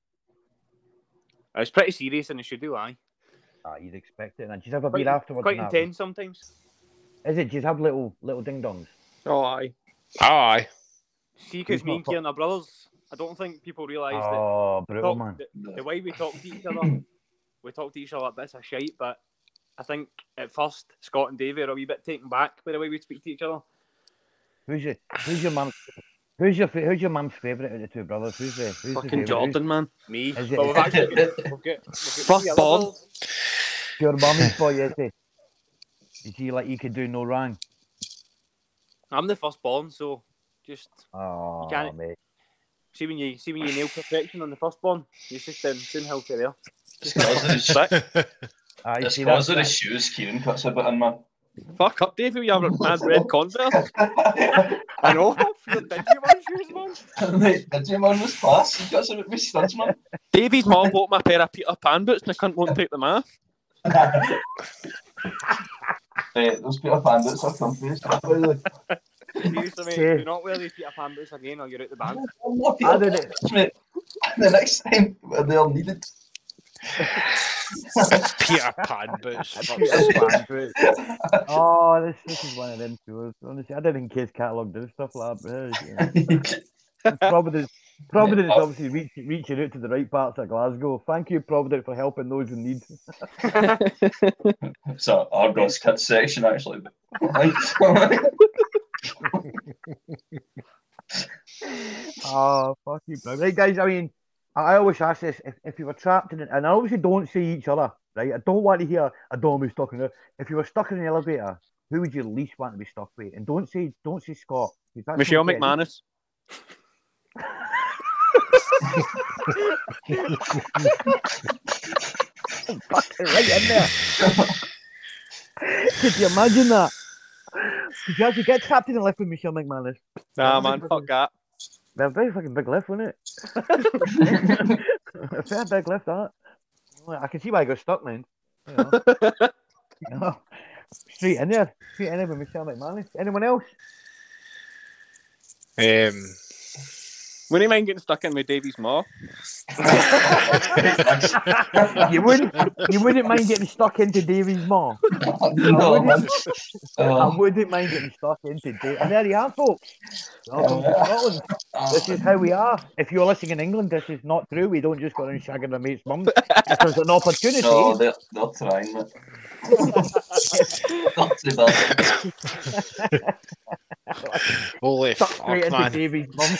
It's pretty serious in the studio, aye. You'd expect it. And do you have a beer afterwards? Quite intense sometimes. Is it? Do you have little ding dongs? Oh, aye. See, because me and Kieran are brothers, I don't think people realise that. Oh, brutal, man. The way we talk to each other, like this a shite, but I think at first Scott and Davey are a wee bit taken back by the way we speak to each other. Who's your mum's favourite of the two brothers? Who's fucking Jordan, man? Me. Is it? Well, we've got first born. Your mummy's boy, is it? You see, like you could do no wrong. I'm the first born, so just you can't. Mate. See when you nail perfection on the first born, you're just downhill from there. It's because of the shoes Kieran puts a bit in, man. Fuck up, Davey, you have a mad red Converse. I know. Your Digimon shoes, man. Mate, Digimon was class. You got some of me studs, man. Davey's mom bought me a pair of Peter Pan boots and I couldn't won't take them off. Those Peter Pan boots are comfy as fuck, by the way. Seriously, mate, do not wear these Peter Pan boots again or you're out the band. I did it. Mate, the next time they're needed. Peter Pan boots. Oh, this is one of them tours. Honestly, I didn't think Case Catalogue did stuff like that. Providence obviously reaching out to the right parts of Glasgow. Thank you, Providence, for helping those in need. It's an Argos Kids section, actually. Oh, fuck you, bro. Right, guys, I mean, I always ask this, if you were trapped in it, and I obviously don't see each other, right? I don't want to hear, I don't be stuck in it. If you were stuck in an elevator, who would you least want to be stuck with? And don't say Scott. Michelle McManus. Fucking right in there. Could you imagine that? Could you actually get trapped in a lift with Michelle McManus? Nah, man, fuck that. They're a very fucking big lift, wasn't it? A fair big lift, that. I can see why I got stuck, man. You know. Straight in there with Michelle McManus. Anyone else? Wouldn't you mind getting stuck in with Davy's mom? You wouldn't mind getting stuck into Davy's mom? No, I wouldn't mind getting stuck into Davy. And there you are, folks. Welcome to Scotland. This is how we are. If you're listening in England, this is not true. We don't just go around shagging our mates' mums. If there's an opportunity. No, they're trying, mate. Not too bad. Holy fuck, man. Davy's mum.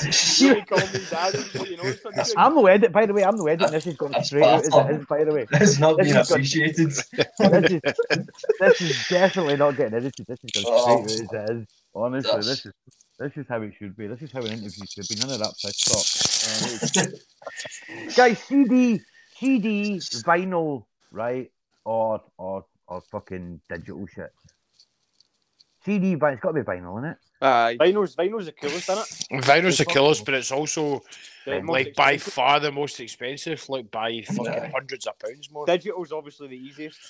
I'm no edit, by the way. I'm no edit. This is going straight out as it is, by the way. It's not being appreciated. This is definitely not getting edited. This is going straight out as it is. Honestly, this is how it should be. This is how an interview should be. None of that piss talk. Guys, CD, vinyl, right? Or fucking digital shit. CD, but it's got to be vinyl, isn't it? Vinyl's the coolest, isn't it? Vinyl's the coolest, but it's also like by far the most expensive. Like by fucking hundreds of pounds more. Digital's obviously the easiest.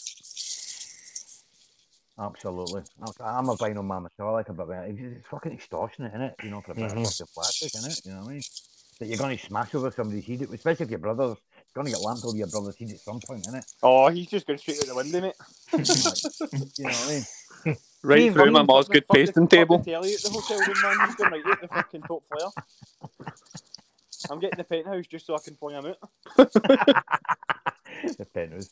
Absolutely. I'm a vinyl man myself. I like a bit of it. It's fucking extortionate, isn't it? You know, for a bit of fucking plastic, isn't it? You know what I mean? That you're going to smash over somebody's head, especially if your brother's going to get lamped over your brother's head at some point, isn't it? Oh, he's just going straight out the window, mate. You know what I mean? Right through my mom's good pasting table. Tell you at the hotel room, man. He's going right out the fucking top floor. I'm getting the penthouse just so I can fling him out. The penthouse.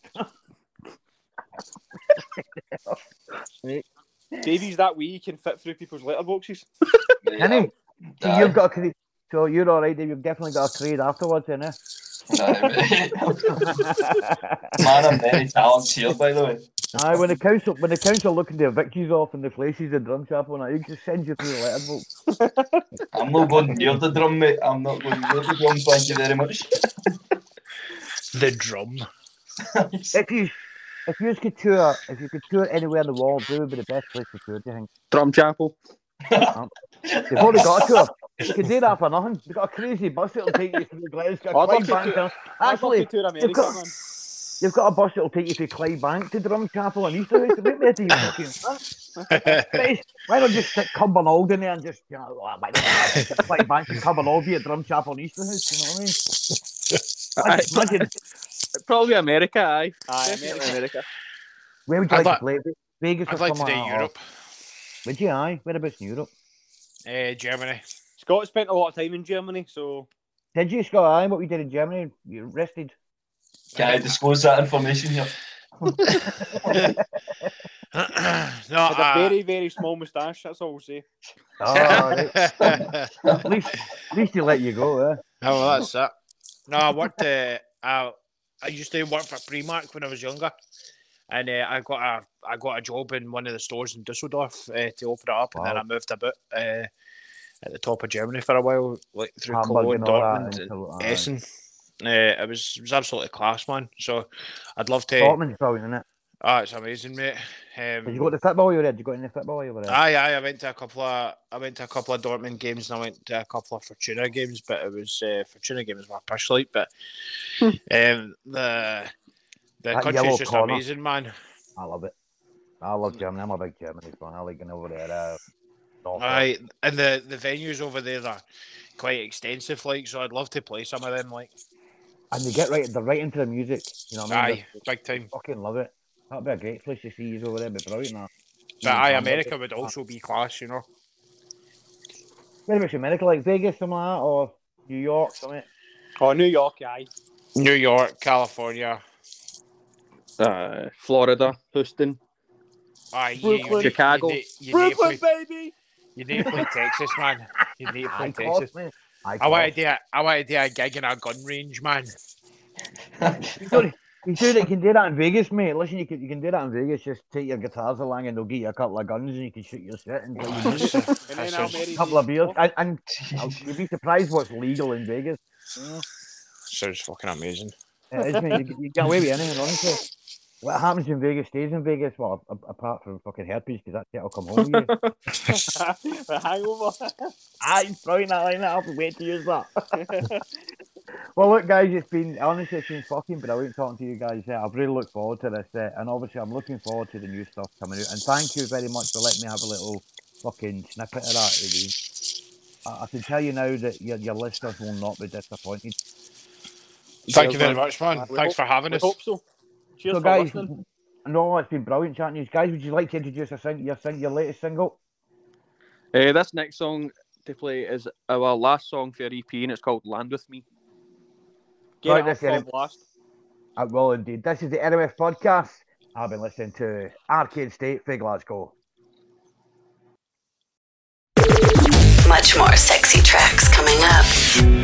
Davy's that wee, he can fit through people's letterboxes. Can he? So you've got a creed. So you're all right, Dave. You've definitely got a creed afterwards, innit? Man, I'm very talented here, by the way. Aye, when the council looking to evict you off in the places of drum chapel, and you just send you through the letterbox. I'm not going near the drum, mate. I'm not going near the drum. Thank you very much. The drum. If you could tour anywhere in the world, where would be the best place to tour? Do you think? Drum chapel. They've already got a tour. You can do that for nothing. They've got a crazy bus that'll take you to Clydebank. Actually, you've got a bus that'll take you to Clydebank to Drum Chapel and Easterhouse. Wait there, do you fucking why not just stick Cumbernauld in there and just, you know, Clydebank to Cumbernauld at Drum Chapel and Easterhouse, you know what I mean? Imagine. Probably America, aye. America. Where would you like to play? Vegas or I'd like to do somewhere? Europe. Would you, aye? Whereabouts in Europe? Germany. Scott spent a lot of time in Germany, so... Did you, Scott? Aye, what we did in Germany? You rested? Can I disclose that information here? No, a very, very small moustache, that's all we'll say. Oh, right. at least he let you go, eh? Oh, well, that's it. No, I worked... I used to work for Primark when I was younger, and I got a job in one of the stores in Dusseldorf to open it up, and then I moved about at the top of Germany for a while, like through Cologne, Dortmund, and Essen. It was absolutely class, man. So I'd love to. Dortmund's brilliant, isn't it? Oh, it's amazing, mate. Did you go to football? You were there? Did you go into football? You were there? Aye. I went to a couple of Dortmund games, and I went to a couple of Fortuna games. But it was Fortuna games were pish like. But the country's just amazing, man. I love it. I love Germany. I'm a big Germany fan. I like going over there. Aye, and the venues over there are quite extensive, like, so I'd love to play some of them, like. And they get they're right into the music, you know what I mean? Aye, big time. Fucking love it. That'd be a great place to see you over there, it'd be brilliant. But aye, America would also be class, you know. Where about America, like Vegas, something like that, or New York, something? Oh, New York, aye. New York, California. Florida, Houston. Aye, Brooklyn, Chicago. Brooklyn, baby! You need to play Texas, man. You need to play Texas. Texas. I want to do a gig in a gun range, man. You can do that in Vegas, mate. Listen, you can do that in Vegas. Just take your guitars along and they'll get you a couple of guns and you can shoot your shit and play your music. A couple of beers. And you'd be surprised what's legal in Vegas. Sounds fucking amazing. It is, mate. You get away with anything, honestly. What happens in Vegas stays in Vegas. Well, apart from fucking herpes, because that shit will come home with you. The hangover. Aye, brilliant that line. I'll wait to use that. Well, look, guys, it's been fucking brilliant talking to you guys. I've really looked forward to this, and obviously I'm looking forward to the new stuff coming out. And thank you very much for letting me have a little fucking snippet of that, Regine. I can tell you now that your listeners will not be disappointed. Thank you very much, man. Thanks for having us. Hope so. Cheers so, for guys, listening. No, it's been brilliant chatting to you guys. Would you like to introduce your latest single? This next song to play is our last song for our EP, and it's called Land With Me. Get it up blast. I will indeed. This is the RMF podcast. I've been listening to Arcade State for Glasgow. Much more sexy tracks coming up.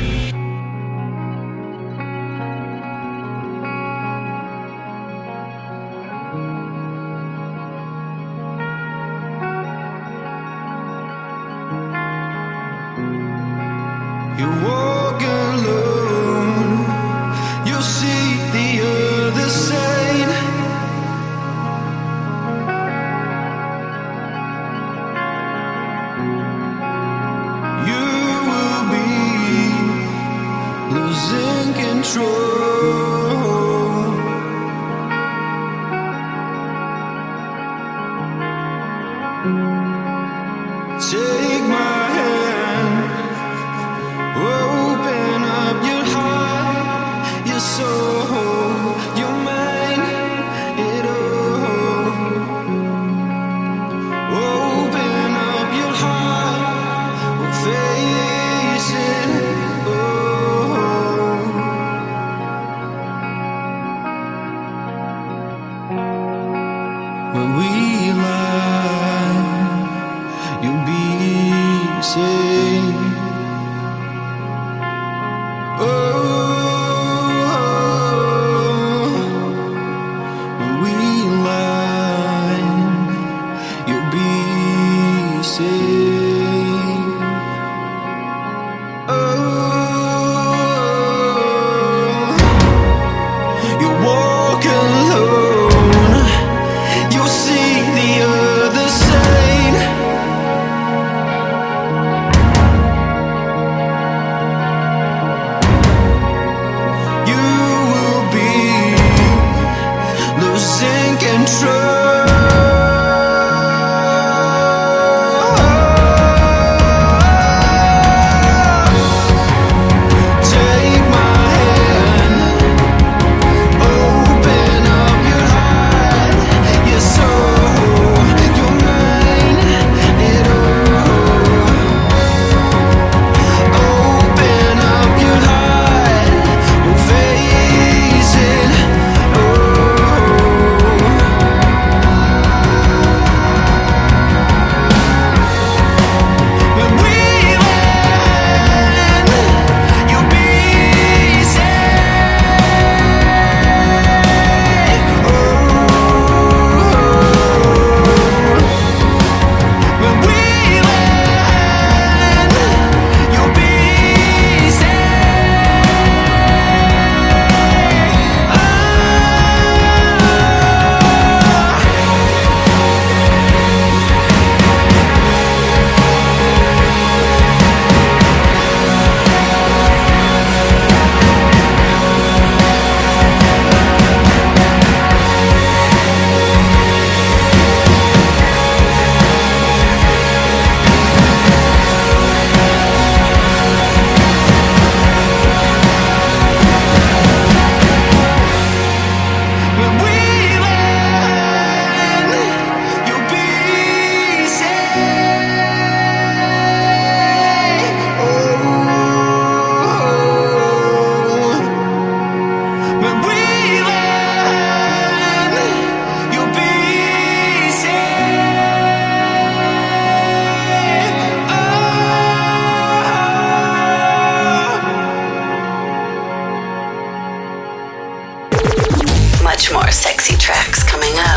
You'll see When we land, you'll be safe. Much more sexy tracks coming up.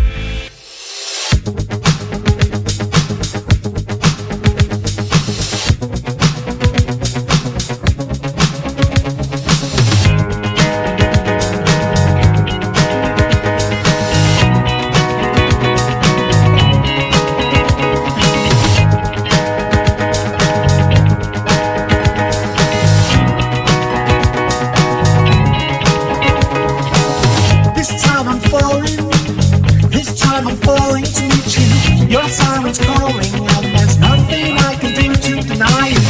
I'm falling to meet you. Your silence calling, and there's nothing I can do to deny you.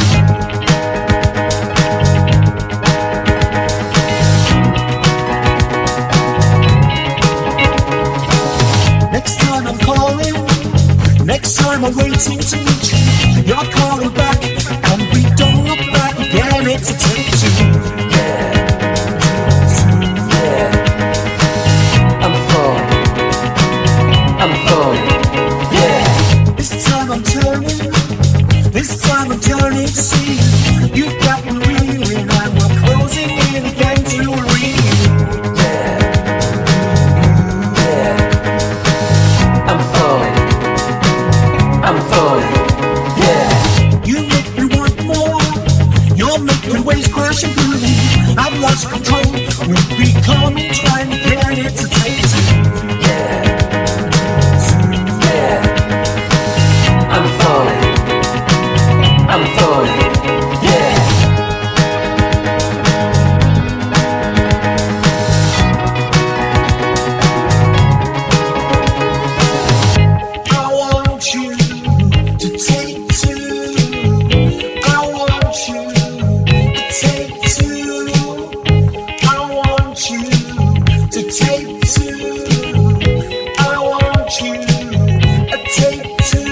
Next time I'm calling, next time I'm waiting to meet you. You're calling back, and we don't look back again. It's a take two. This time I'm turning to see you. You've got me reeling, and we're closing in again to a real. I'm falling, yeah. You make me want more. You're making waves crashing through me. I've lost control. We're becoming twine again. It's a take two. I'm falling, yeah. I want you to take two. I want you to take two. I want you to take two. I want you to take two.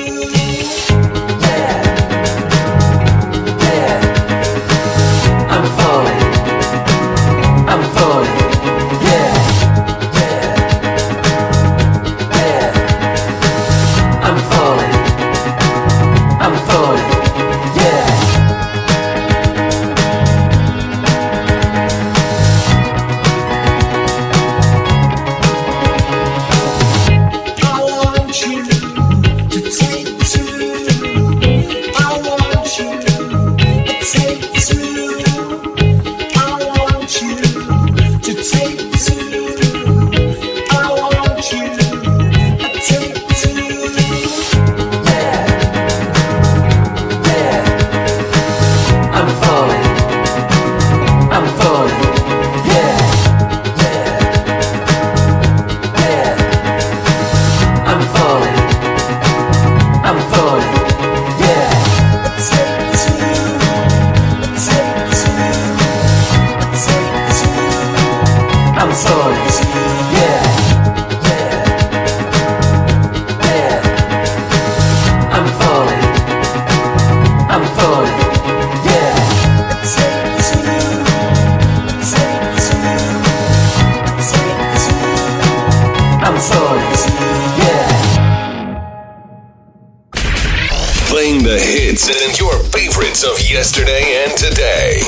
Playing the hits and your favorites of yesterday and today.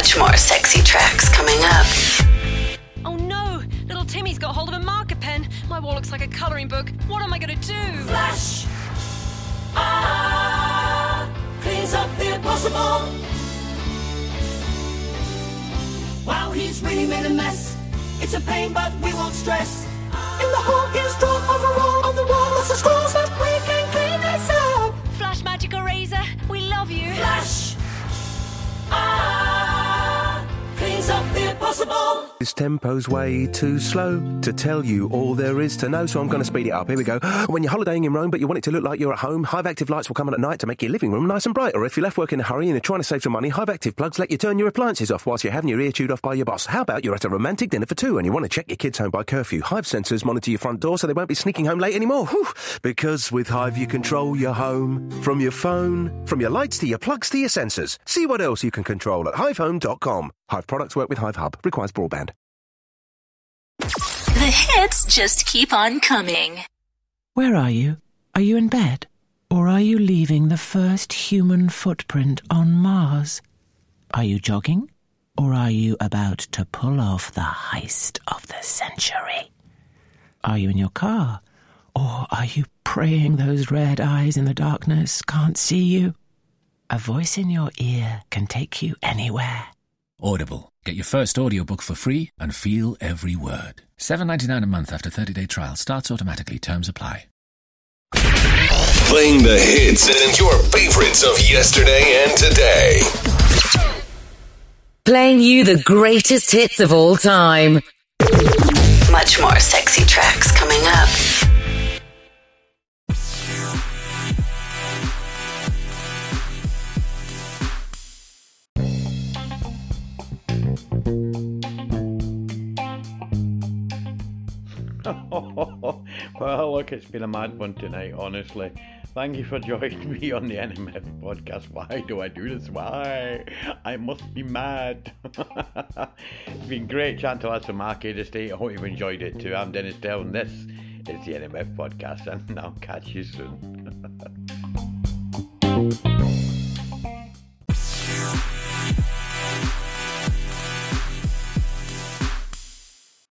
Much more sexy tracks coming up. Oh no! Little Timmy's got hold of a marker pen. My wall looks like a colouring book. What am I going to do? Flash! Cleans up the impossible. Wow, he's really made a mess. It's a pain, but we won't stress. In the hole, he's drawn overall on the wall. Lots of scrolls that we can clean this up. Flash Magic Eraser, we love you. Flash! Cleans up the impossible. This tempo's way too slow to tell you all there is to know, so I'm going to speed it up. Here we go. When you're holidaying in Rome, but you want it to look like you're at home, Hive Active lights will come on at night to make your living room nice and bright. Or if you left work in a hurry and you're trying to save some money, Hive Active plugs let you turn your appliances off whilst you're having your ear chewed off by your boss. How about you're at a romantic dinner for two and you want to check your kids home by curfew? Hive sensors monitor your front door so they won't be sneaking home late anymore. Whew. Because with Hive you control your home from your phone, from your lights to your plugs to your sensors. See what else you can control at hivehome.com. Hive products work with Hive Hub. Requires broadband. The hits just keep on coming. Where are you? Are you in bed? Or are you leaving the first human footprint on Mars? Are you jogging? Or are you about to pull off the heist of the century? Are you in your car? Or are you praying those red eyes in the darkness can't see you? A voice in your ear can take you anywhere. Audible. Get your first audiobook for free and feel every word. $7.99 a month after 30-day trial. Starts automatically. Terms apply. Playing the hits and your favorites of yesterday and today. Playing you the greatest hits of all time. Much more sexy tracks coming up. Well, look, it's been a mad one tonight, honestly. Thank you for joining me on the NMF podcast. Why do I do this? Why? I must be mad. It's been great chatting to lads from Arcade Estate. I hope you've enjoyed it too. I'm Dennis Dell, and this is the NMF podcast, and I'll catch you soon.